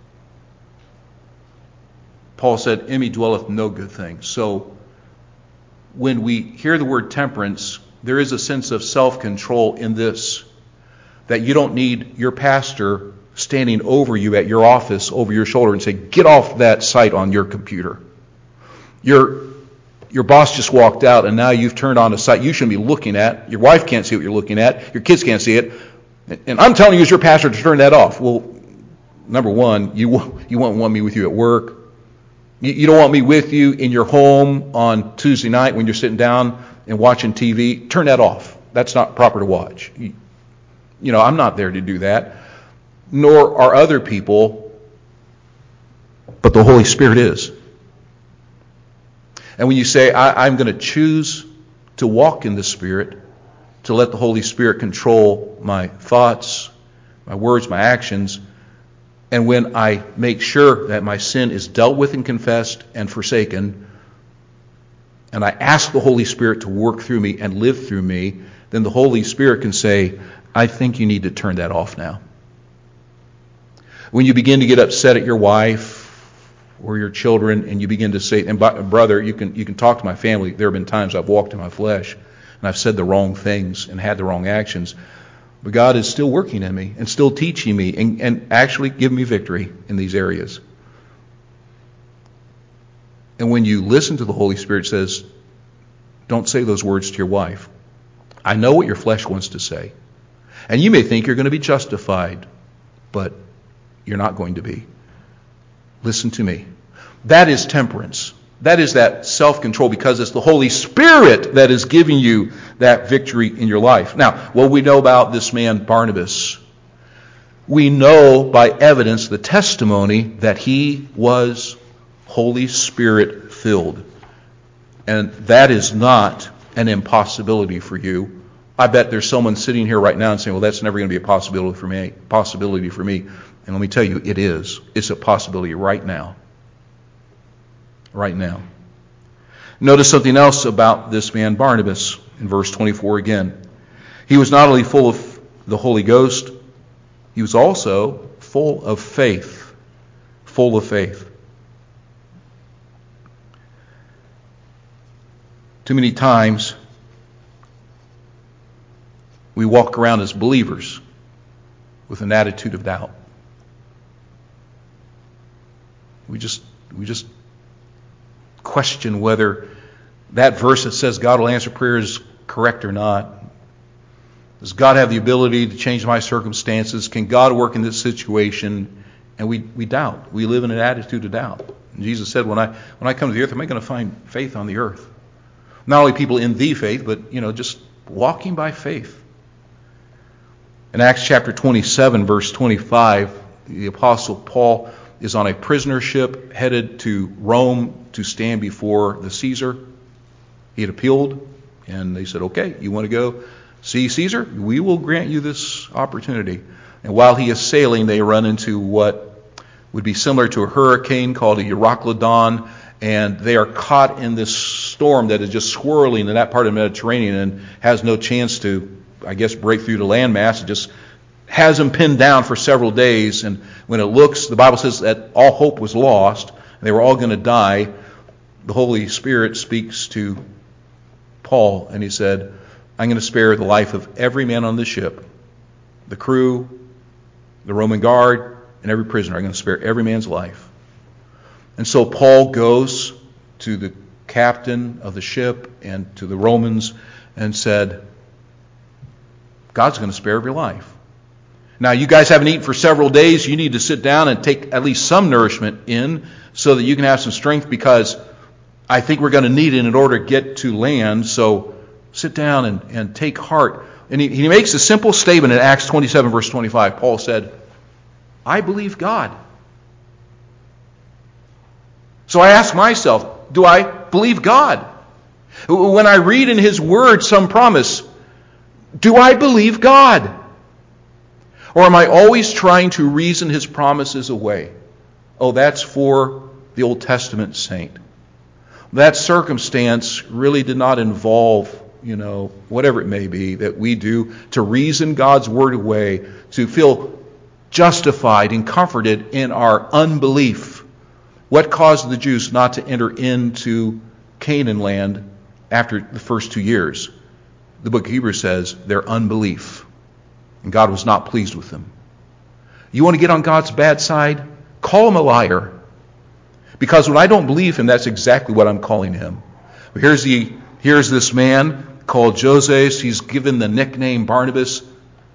Paul said, in me dwelleth no good thing. So when we hear the word temperance, there is a sense of self-control in this, that you don't need your pastor standing over you at your office, over your shoulder, and say, get off that site on your computer. Your, your boss just walked out, and now you've turned on a site you shouldn't be looking at. Your wife can't see what you're looking at. Your kids can't see it. And I'm telling you as your pastor to turn that off. Well, number one, you, you won't want me with you at work. You, you don't want me with you in your home on Tuesday night when you're sitting down and watching T V. Turn that off. That's not proper to watch. You, you know, I'm not there to do that. Nor are other people, but the Holy Spirit is. And when you say, I, I'm going to choose to walk in the Spirit, to let the Holy Spirit control my thoughts, my words, my actions, and when I make sure that my sin is dealt with and confessed and forsaken, and I ask the Holy Spirit to work through me and live through me, then the Holy Spirit can say, I think you need to turn that off now. When you begin to get upset at your wife or your children, and you begin to say, and brother, you can you can talk to my family. There have been times I've walked in my flesh, and I've said the wrong things and had the wrong actions. But God is still working in me and still teaching me and, and actually giving me victory in these areas. And when you listen to the Holy Spirit, it says, don't say those words to your wife. I know what your flesh wants to say. And you may think you're going to be justified, but you're not going to be. Listen to me. That is temperance. That is that self-control, because it's the Holy Spirit that is giving you that victory in your life. Now, what we know about this man Barnabas, we know by evidence, the testimony, that he was Holy Spirit filled. And that is not an impossibility for you. I bet there's someone sitting here right now and saying, well, that's never going to be a possibility for me. Possibility for me. And let me tell you, it is. It's a possibility right now. Right now. Notice something else about this man Barnabas in verse twenty-four again. He was not only full of the Holy Ghost, he was also full of faith. Full of faith. Too many times we walk around as believers with an attitude of doubt. We just we just question whether that verse that says God will answer prayer is correct or not. Does God have the ability to change my circumstances? Can God work in this situation? And we, we doubt. We live in an attitude of doubt. And Jesus said, when I when I come to the earth, am I going to find faith on the earth? Not only people in the faith, but you know, just walking by faith. In Acts chapter twenty-seven, verse twenty-five, the Apostle Paul is on a prisoner ship headed to Rome to stand before the Caesar. He had appealed, and they said, okay, you want to go see Caesar? We will grant you this opportunity. And while he is sailing, they run into what would be similar to a hurricane called a Euroclydon, and they are caught in this storm that is just swirling in that part of the Mediterranean and has no chance to, I guess, break through the landmass. It just has them pinned down for several days, and when it looks, the Bible says that all hope was lost, and they were all going to die. The Holy Spirit speaks to Paul, and he said, I'm going to spare the life of every man on the ship, the crew, The Roman guard and every prisoner. I'm going to spare every man's life. And so Paul goes to the captain of the ship and to the Romans and said, God's going to spare every life. Now, you guys haven't eaten for several days. You need to sit down and take at least some nourishment in so that you can have some strength, because I think we're going to need it in order to get to land. So sit down and, and take heart. And he, he makes a simple statement in Acts twenty-seven, verse twenty-five. Paul said, I believe God. So I ask myself, do I believe God? When I read in His Word some promise, do I believe God? Or am I always trying to reason His promises away? Oh, that's for the Old Testament saint. That circumstance really did not involve, you know, whatever it may be that we do to reason God's Word away, to feel justified and comforted in our unbelief. What caused the Jews not to enter into Canaan land after the first two years? The book of Hebrews says their unbelief. And God was not pleased with them. You want to get on God's bad side? Call Him a liar. Because when I don't believe Him, that's exactly what I'm calling Him. Here's, the, here's this man called Joses. He's given the nickname Barnabas.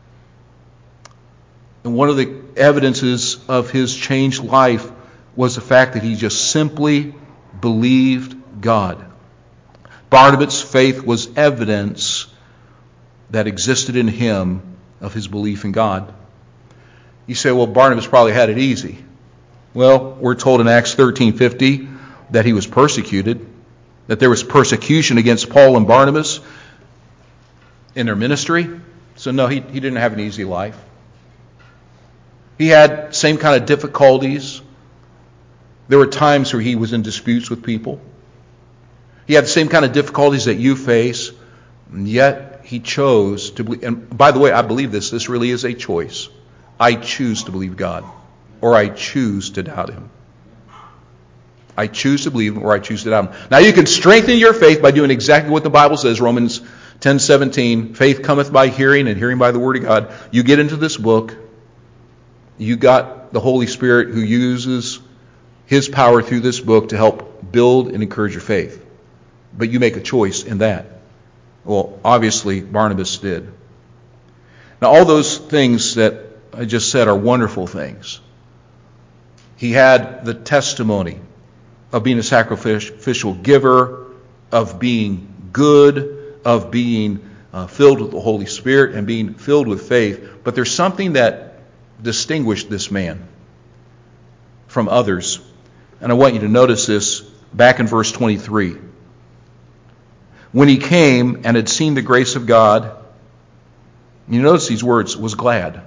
And one of the evidences of his changed life was the fact that he just simply believed God. Barnabas' faith was evidence that existed in him of his belief in God. You say, well, Barnabas probably had it easy. Well, we're told in Acts thirteen fifty that he was persecuted, that there was persecution against Paul and Barnabas in their ministry. So no, he, he didn't have an easy life. He had same kind of difficulties. There were times where he was in disputes with people. He had the same kind of difficulties that you face, and yet he chose to believe. And by the way, I believe this. This really is a choice. I choose to believe God, or I choose to doubt Him. I choose to believe Him, or I choose to doubt Him. Now, you can strengthen your faith by doing exactly what the Bible says, Romans ten seventeen. Faith cometh by hearing, and hearing by the Word of God. You get into this book. You got the Holy Spirit who uses His power through this book to help build and encourage your faith. But you make a choice in that. Well, obviously, Barnabas did. Now, all those things that I just said are wonderful things. He had the testimony of being a sacrificial giver, of being good, of being uh, filled with the Holy Spirit, and being filled with faith. But there's something that distinguished this man from others. And I want you to notice this back in verse twenty-three. When he came and had seen the grace of God, you notice these words, was glad.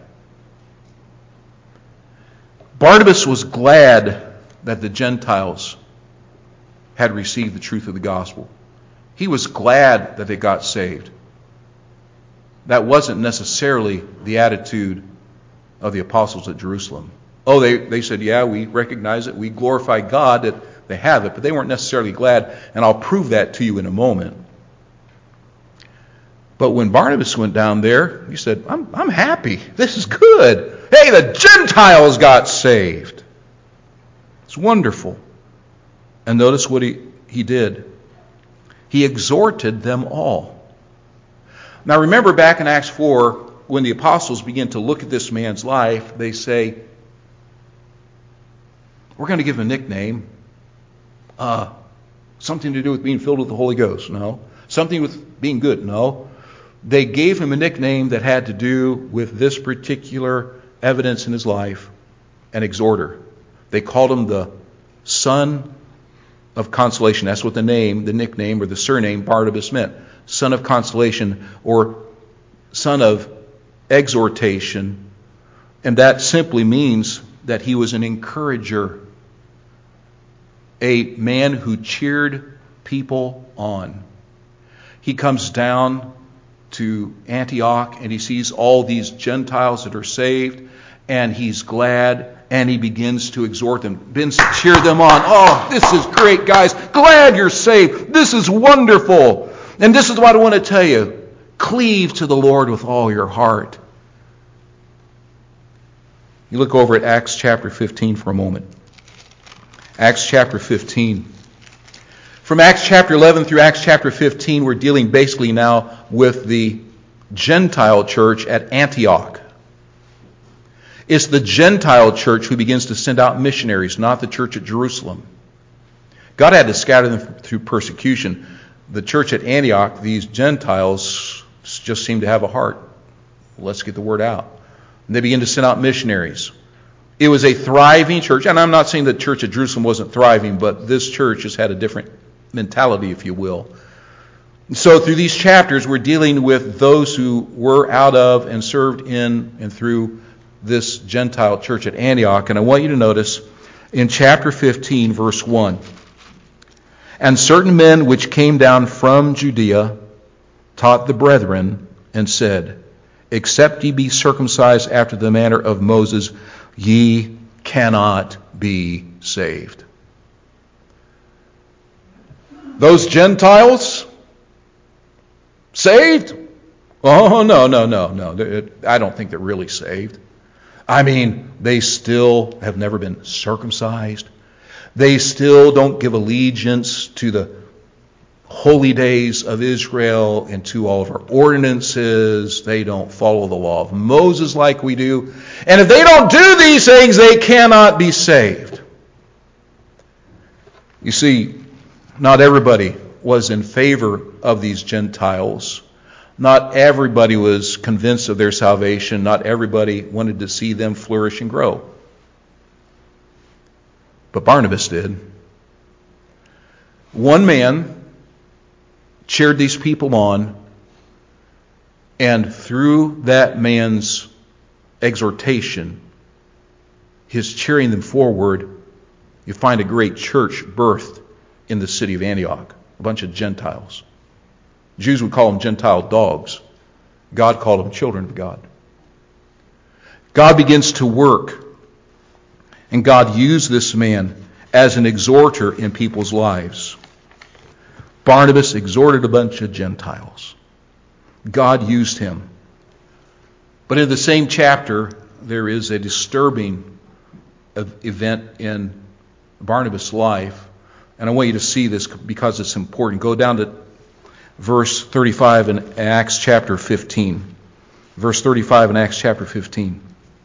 Barnabas was glad that the Gentiles had received the truth of the gospel. He was glad that they got saved. That wasn't necessarily the attitude of the apostles at Jerusalem. Oh, they, they said, yeah, we recognize it. We glorify God that they have it, but they weren't necessarily glad. And I'll prove that to you in a moment. But when Barnabas went down there, he said, I'm, I'm happy. This is good. Hey, the Gentiles got saved. It's wonderful. And notice what he, he did. He exhorted them all. Now remember back in Acts four, when the apostles begin to look at this man's life, they say, we're going to give him a nickname. Uh, something to do with being filled with the Holy Ghost. No. Something with being good. No. They gave him a nickname that had to do with this particular evidence in his life, an exhorter. They called him the Son of Consolation. That's what the name, the nickname, or the surname Barnabas meant. Son of Consolation, or son of exhortation. And that simply means that he was an encourager, a man who cheered people on. He comes down to Antioch and he sees all these Gentiles that are saved, and he's glad, and he begins to exhort them, begins to cheer them on. Oh, this is great, guys. Glad you're saved. This is wonderful. And this is what I want to tell you. Cleave to the Lord with all your heart. You look over at Acts chapter fifteen for a moment. Acts chapter fifteen. From Acts chapter eleven through Acts chapter fifteen, we're dealing basically now with the Gentile church at Antioch. It's the Gentile church who begins to send out missionaries, not the church at Jerusalem. God had to scatter them through persecution. The church at Antioch, these Gentiles just seem to have a heart. Let's get the word out. And they begin to send out missionaries. It was a thriving church, and I'm not saying the church at Jerusalem wasn't thriving, but this church has had a different mentality, if you will. And so through these chapters, we're dealing with those who were out of and served in and through this Gentile church at Antioch. And I want you to notice in chapter fifteen, verse one, and certain men which came down from Judea taught the brethren and said, except ye be circumcised after the manner of Moses, ye cannot be saved. Those Gentiles saved? Oh, no, no, no, no. I don't think they're really saved. I mean, they still have never been circumcised. They still don't give allegiance to the holy days of Israel and to all of our ordinances. They don't follow the law of Moses like we do. And if they don't do these things, they cannot be saved. You see, not everybody was in favor of these Gentiles. Not everybody was convinced of their salvation. Not everybody wanted to see them flourish and grow. But Barnabas did. One man cheered these people on, and through that man's exhortation, his cheering them forward, you find a great church birthed in the city of Antioch. A bunch of Gentiles. Jews would call them Gentile dogs. God called them children of God. God begins to work, and God used this man as an exhorter in people's lives. Barnabas exhorted a bunch of Gentiles. God used him. But in the same chapter, there is a disturbing event in Barnabas' life. And I want you to see this because it's important. Go down to verse thirty-five in Acts chapter fifteen. Verse thirty-five in Acts chapter fifteen.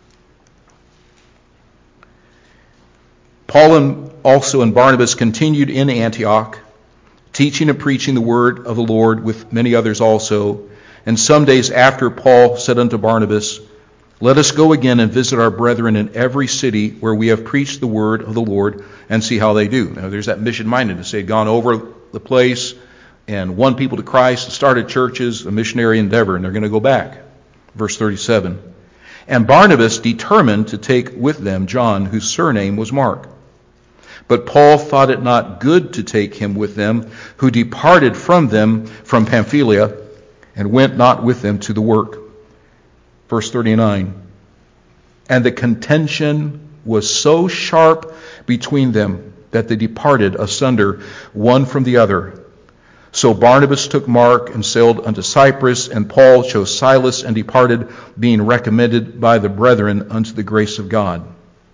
Paul and also and Barnabas continued in Antioch, teaching and preaching the word of the Lord with many others also. And some days after, Paul said unto Barnabas, let us go again and visit our brethren in every city where we have preached the word of the Lord, and see how they do. Now, there's that mission-mindedness. They had gone over the place and won people to Christ, started churches, a missionary endeavor, and they're going to go back. Verse thirty-seven. And Barnabas determined to take with them John, whose surname was Mark. But Paul thought it not good to take him with them, who departed from them from Pamphylia, and went not with them to the work. Verse thirty-nine. And the contention was so sharp between them that they departed asunder one from the other. So Barnabas took Mark and sailed unto Cyprus, and Paul chose Silas and departed, being recommended by the brethren unto the grace of God.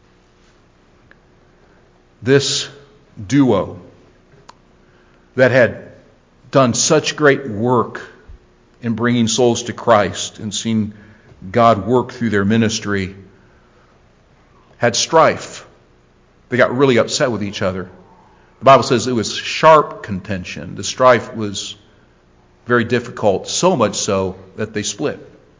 This duo that had done such great work in bringing souls to Christ and seeing God work through their ministry had strife. They got really upset with each other. The Bible says it was sharp contention. The strife was very difficult, so much so that they split.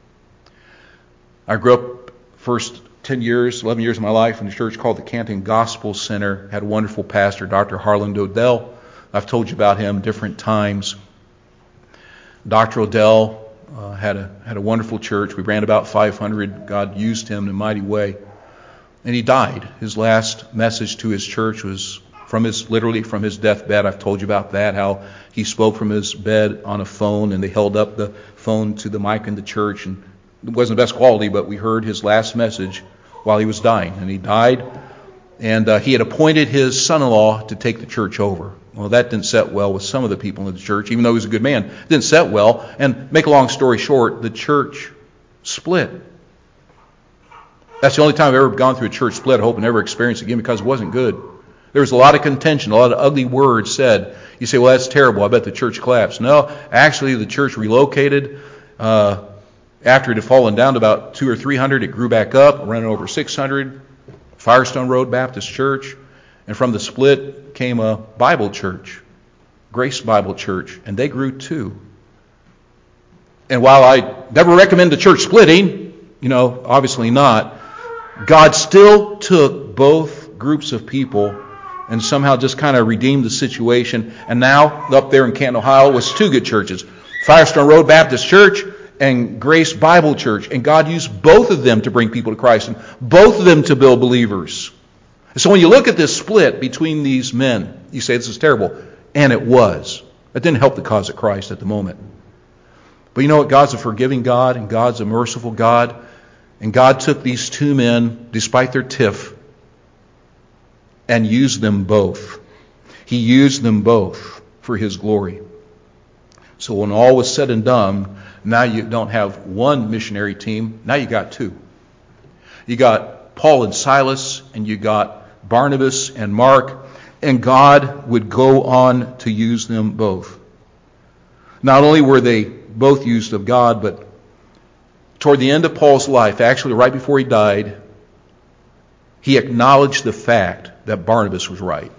I grew up first ten years, eleven years of my life in a church called the Canton Gospel Center. Had a wonderful pastor, Doctor Harlan Dodell. I've told you about him different times. Doctor Odell uh, had a had a wonderful church. We ran about five hundred. God used him in a mighty way. And he died. His last message to his church was from his, literally from his deathbed. I've told you about that, how he spoke from his bed on a phone, and they held up the phone to the mic in the church, and it wasn't the best quality, but we heard his last message while he was dying. And he died, and uh, he had appointed his son-in-law to take the church over. Well, that didn't set well with some of the people in the church, even though he was a good man. It didn't set well. And make a long story short, the church split. That's the only time I've ever gone through a church split. I hope I never experience it again because it wasn't good. There was a lot of contention, a lot of ugly words said. You say, well, that's terrible. I bet the church collapsed. No, actually the church relocated. Uh, after it had fallen down to about two or three hundred, it grew back up, running over six hundred. Firestone Road Baptist Church. And from the split came a Bible church, Grace Bible Church, and they grew too. And while I never recommend the church splitting, you know, obviously not, God still took both groups of people and somehow just kind of redeemed the situation. And now, up there in Canton, Ohio, was two good churches. Firestone Road Baptist Church and Grace Bible Church. And God used both of them to bring people to Christ and both of them to build believers. So when you look at this split between these men, you say this is terrible. And it was. It didn't help the cause of Christ at the moment. But you know what? God's a forgiving God and God's a merciful God. And God took these two men, despite their tiff, and used them both. He used them both for His glory. So when all was said and done, now you don't have one missionary team. Now you got two. You got Paul and Silas, and you got Barnabas and Mark, and God would go on to use them both. Not only were they both used of God, but toward the end of Paul's life, actually right before he died, he acknowledged the fact that Barnabas was right.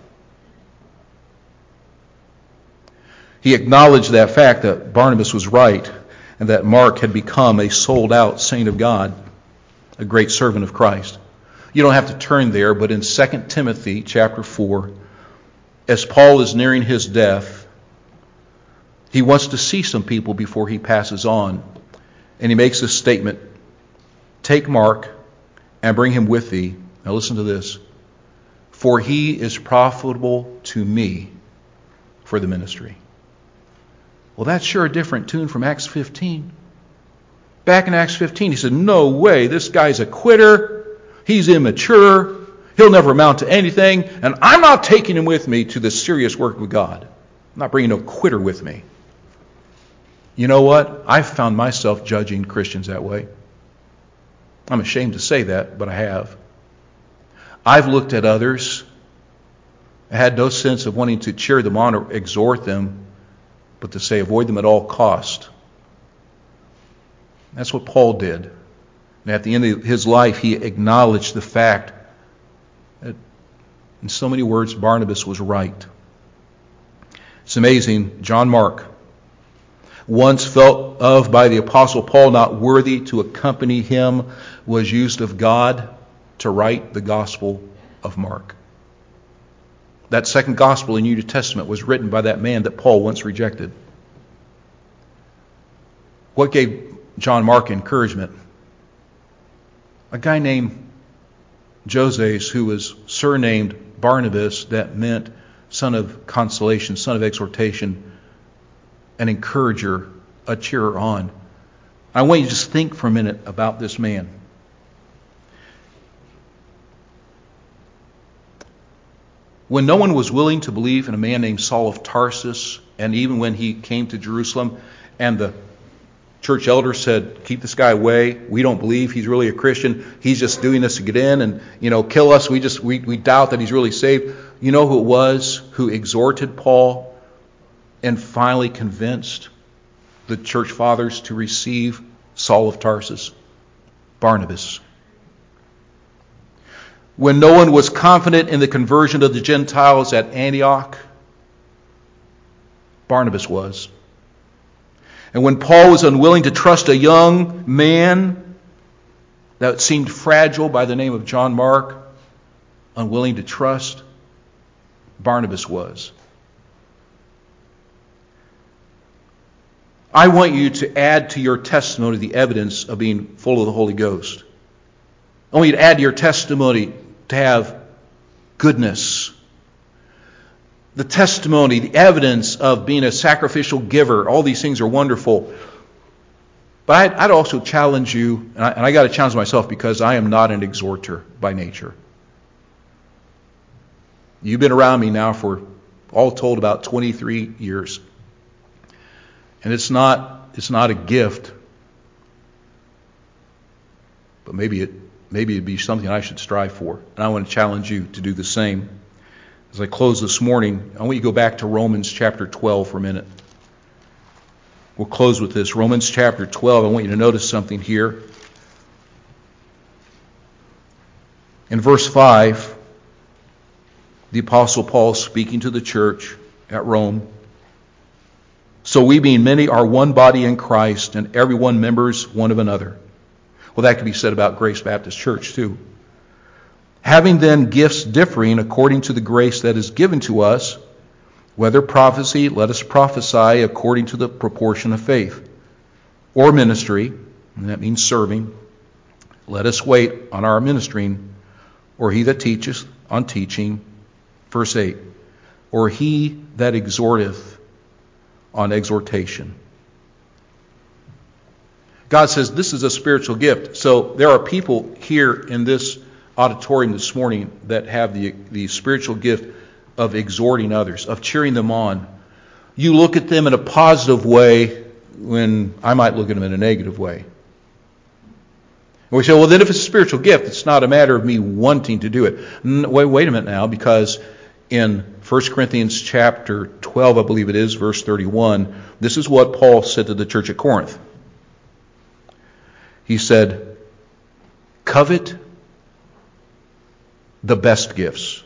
He acknowledged that fact that Barnabas was right and that Mark had become a sold-out saint of God, a great servant of Christ. You don't have to turn there, but in Second Timothy chapter four, as Paul is nearing his death, he wants to see some people before he passes on. And he makes this statement, take Mark and bring him with thee. Now listen to this. For he is profitable to me for the ministry. Well, that's sure a different tune from Acts fifteen. Back in Acts fifteen, he said, no way, this guy's a quitter. He's immature. He'll never amount to anything. And I'm not taking him with me to the serious work of God. I'm not bringing no quitter with me. You know what? I've found myself judging Christians that way. I'm ashamed to say that, but I have. I've looked at others. I had no sense of wanting to cheer them on or exhort them, but to say avoid them at all cost. That's what Paul did. And at the end of his life, he acknowledged the fact that, in so many words, Barnabas was right. It's amazing. John Mark, once felt of by the Apostle Paul not worthy to accompany him, was used of God to write the Gospel of Mark. That second Gospel in the New Testament was written by that man that Paul once rejected. What gave John Mark encouragement? A guy named Joses, who was surnamed Barnabas, that meant son of consolation, son of exhortation, an encourager, a cheerer on. I want you to just think for a minute about this man. When no one was willing to believe in a man named Saul of Tarsus, and even when he came to Jerusalem and the church elder said, keep this guy away, we don't believe he's really a Christian, he's just doing this to get in and, you know, kill us, we just we, we doubt that he's really saved. You know who it was who exhorted Paul and finally convinced the church fathers to receive Saul of Tarsus? Barnabas. When no one was confident in the conversion of the Gentiles at Antioch, Barnabas was. And when Paul was unwilling to trust a young man that seemed fragile by the name of John Mark, unwilling to trust, Barnabas was. I want you to add to your testimony the evidence of being full of the Holy Ghost. I want you to add to your testimony to have goodness. The testimony, the evidence of being a sacrificial giver, all these things are wonderful. But I'd, I'd also challenge you, and I, and I got to challenge myself because I am not an exhorter by nature. You've been around me now for all told about twenty-three years. And it's not it's not a gift, but maybe it maybe it'd be something I should strive for. And I want to challenge you to do the same. As I close this morning, I want you to go back to Romans chapter twelve for a minute. We'll close with this. Romans chapter twelve, I want you to notice something here. In verse five, the Apostle Paul speaking to the church at Rome. So we being many are one body in Christ, and every one members one of another. Well, that could be said about Grace Baptist Church too. Having then gifts differing according to the grace that is given to us, whether prophecy, let us prophesy according to the proportion of faith. Or ministry, and that means serving, let us wait on our ministering. Or he that teacheth on teaching. Verse eight. Or he that exhorteth on exhortation. God says this is a spiritual gift. So there are people here in this auditorium this morning that have the, the spiritual gift of exhorting others, of cheering them on. You look at them in a positive way when I might look at them in a negative way. And we say, well, then if it's a spiritual gift, it's not a matter of me wanting to do it. Wait, wait a minute now, because in First Corinthians chapter twelve, I believe it is, verse thirty-one, this is what Paul said to the church at Corinth. He said, covet the best gifts.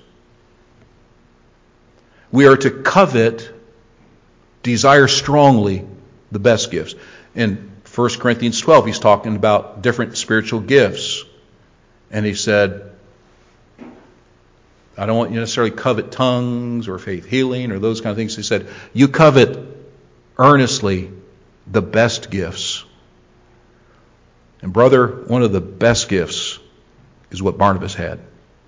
We are to covet, desire strongly the best gifts. In First Corinthians twelve, he's talking about different spiritual gifts. And he said, I don't want you to necessarily covet tongues or faith healing or those kind of things. He said, you covet earnestly the best gifts. And brother, one of the best gifts is what Barnabas had.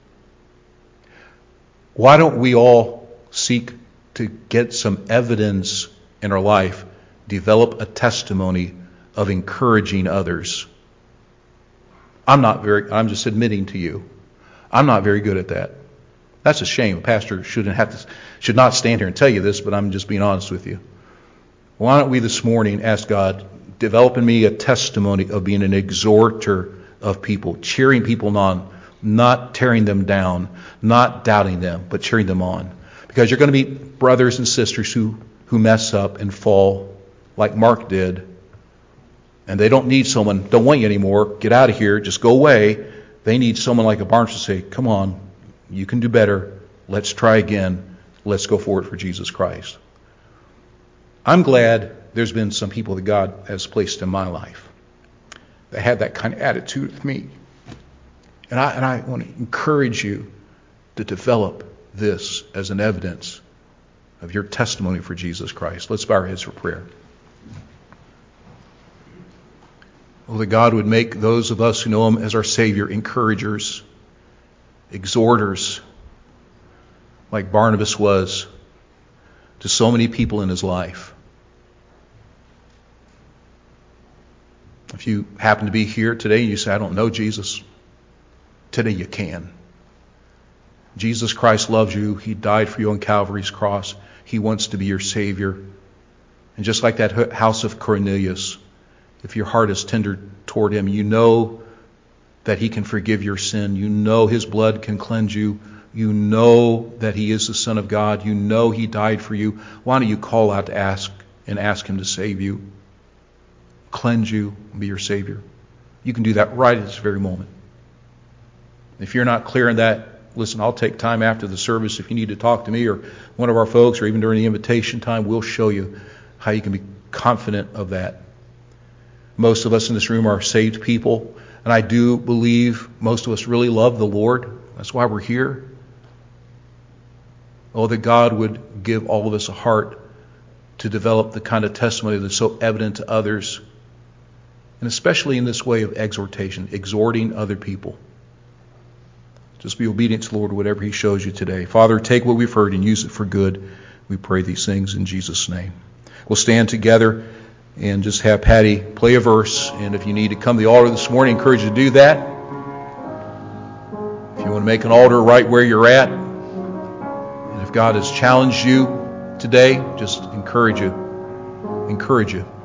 Why don't we all seek to get some evidence in our life, develop a testimony of encouraging others? I'm not very, I'm just admitting to you, I'm not very good at that. That's a shame. A pastor shouldn't have to, should not stand here and tell you this, but I'm just being honest with you. Why don't we this morning ask God, develop in me a testimony of being an exhorter of people, cheering people on, not tearing them down, not doubting them, but cheering them on. Because you're going to meet brothers and sisters who, who mess up and fall like Mark did. And they don't need someone, don't want you anymore, get out of here, just go away. They need someone like a Barnabas to say, come on, you can do better. Let's try again. Let's go forward for Jesus Christ. I'm glad there's been some people that God has placed in my life that had that kind of attitude with me. And I, and I want to encourage you to develop this as an evidence of your testimony for Jesus Christ. Let's bow our heads for prayer. Oh, that God would make those of us who know Him as our Savior encouragers, exhorters, like Barnabas was to so many people in his life. If you happen to be here today and you say, I don't know Jesus, today you can. Jesus Christ loves you. He died for you on Calvary's cross. He wants to be your Savior. And just like that house of Cornelius, if your heart is tender toward Him, you know that He can forgive your sin. You know His blood can cleanse you. You know that He is the Son of God. You know He died for you. Why don't you call out to ask and ask Him to save you, cleanse you, and be your Savior? You can do that right at this very moment. If you're not clear on that, listen, I'll take time after the service. If you need to talk to me or one of our folks, or even during the invitation time, we'll show you how you can be confident of that. Most of us in this room are saved people, and I do believe most of us really love the Lord. That's why we're here. Oh, that God would give all of us a heart to develop the kind of testimony that's so evident to others, and especially in this way of exhortation, exhorting other people. Just be obedient to the Lord, whatever He shows you today. Father, take what we've heard and use it for good. We pray these things in Jesus' name. We'll stand together and just have Patty play a verse. And if you need to come to the altar this morning, I encourage you to do that. If you want to make an altar right where you're at, and if God has challenged you today, just encourage you. Encourage you.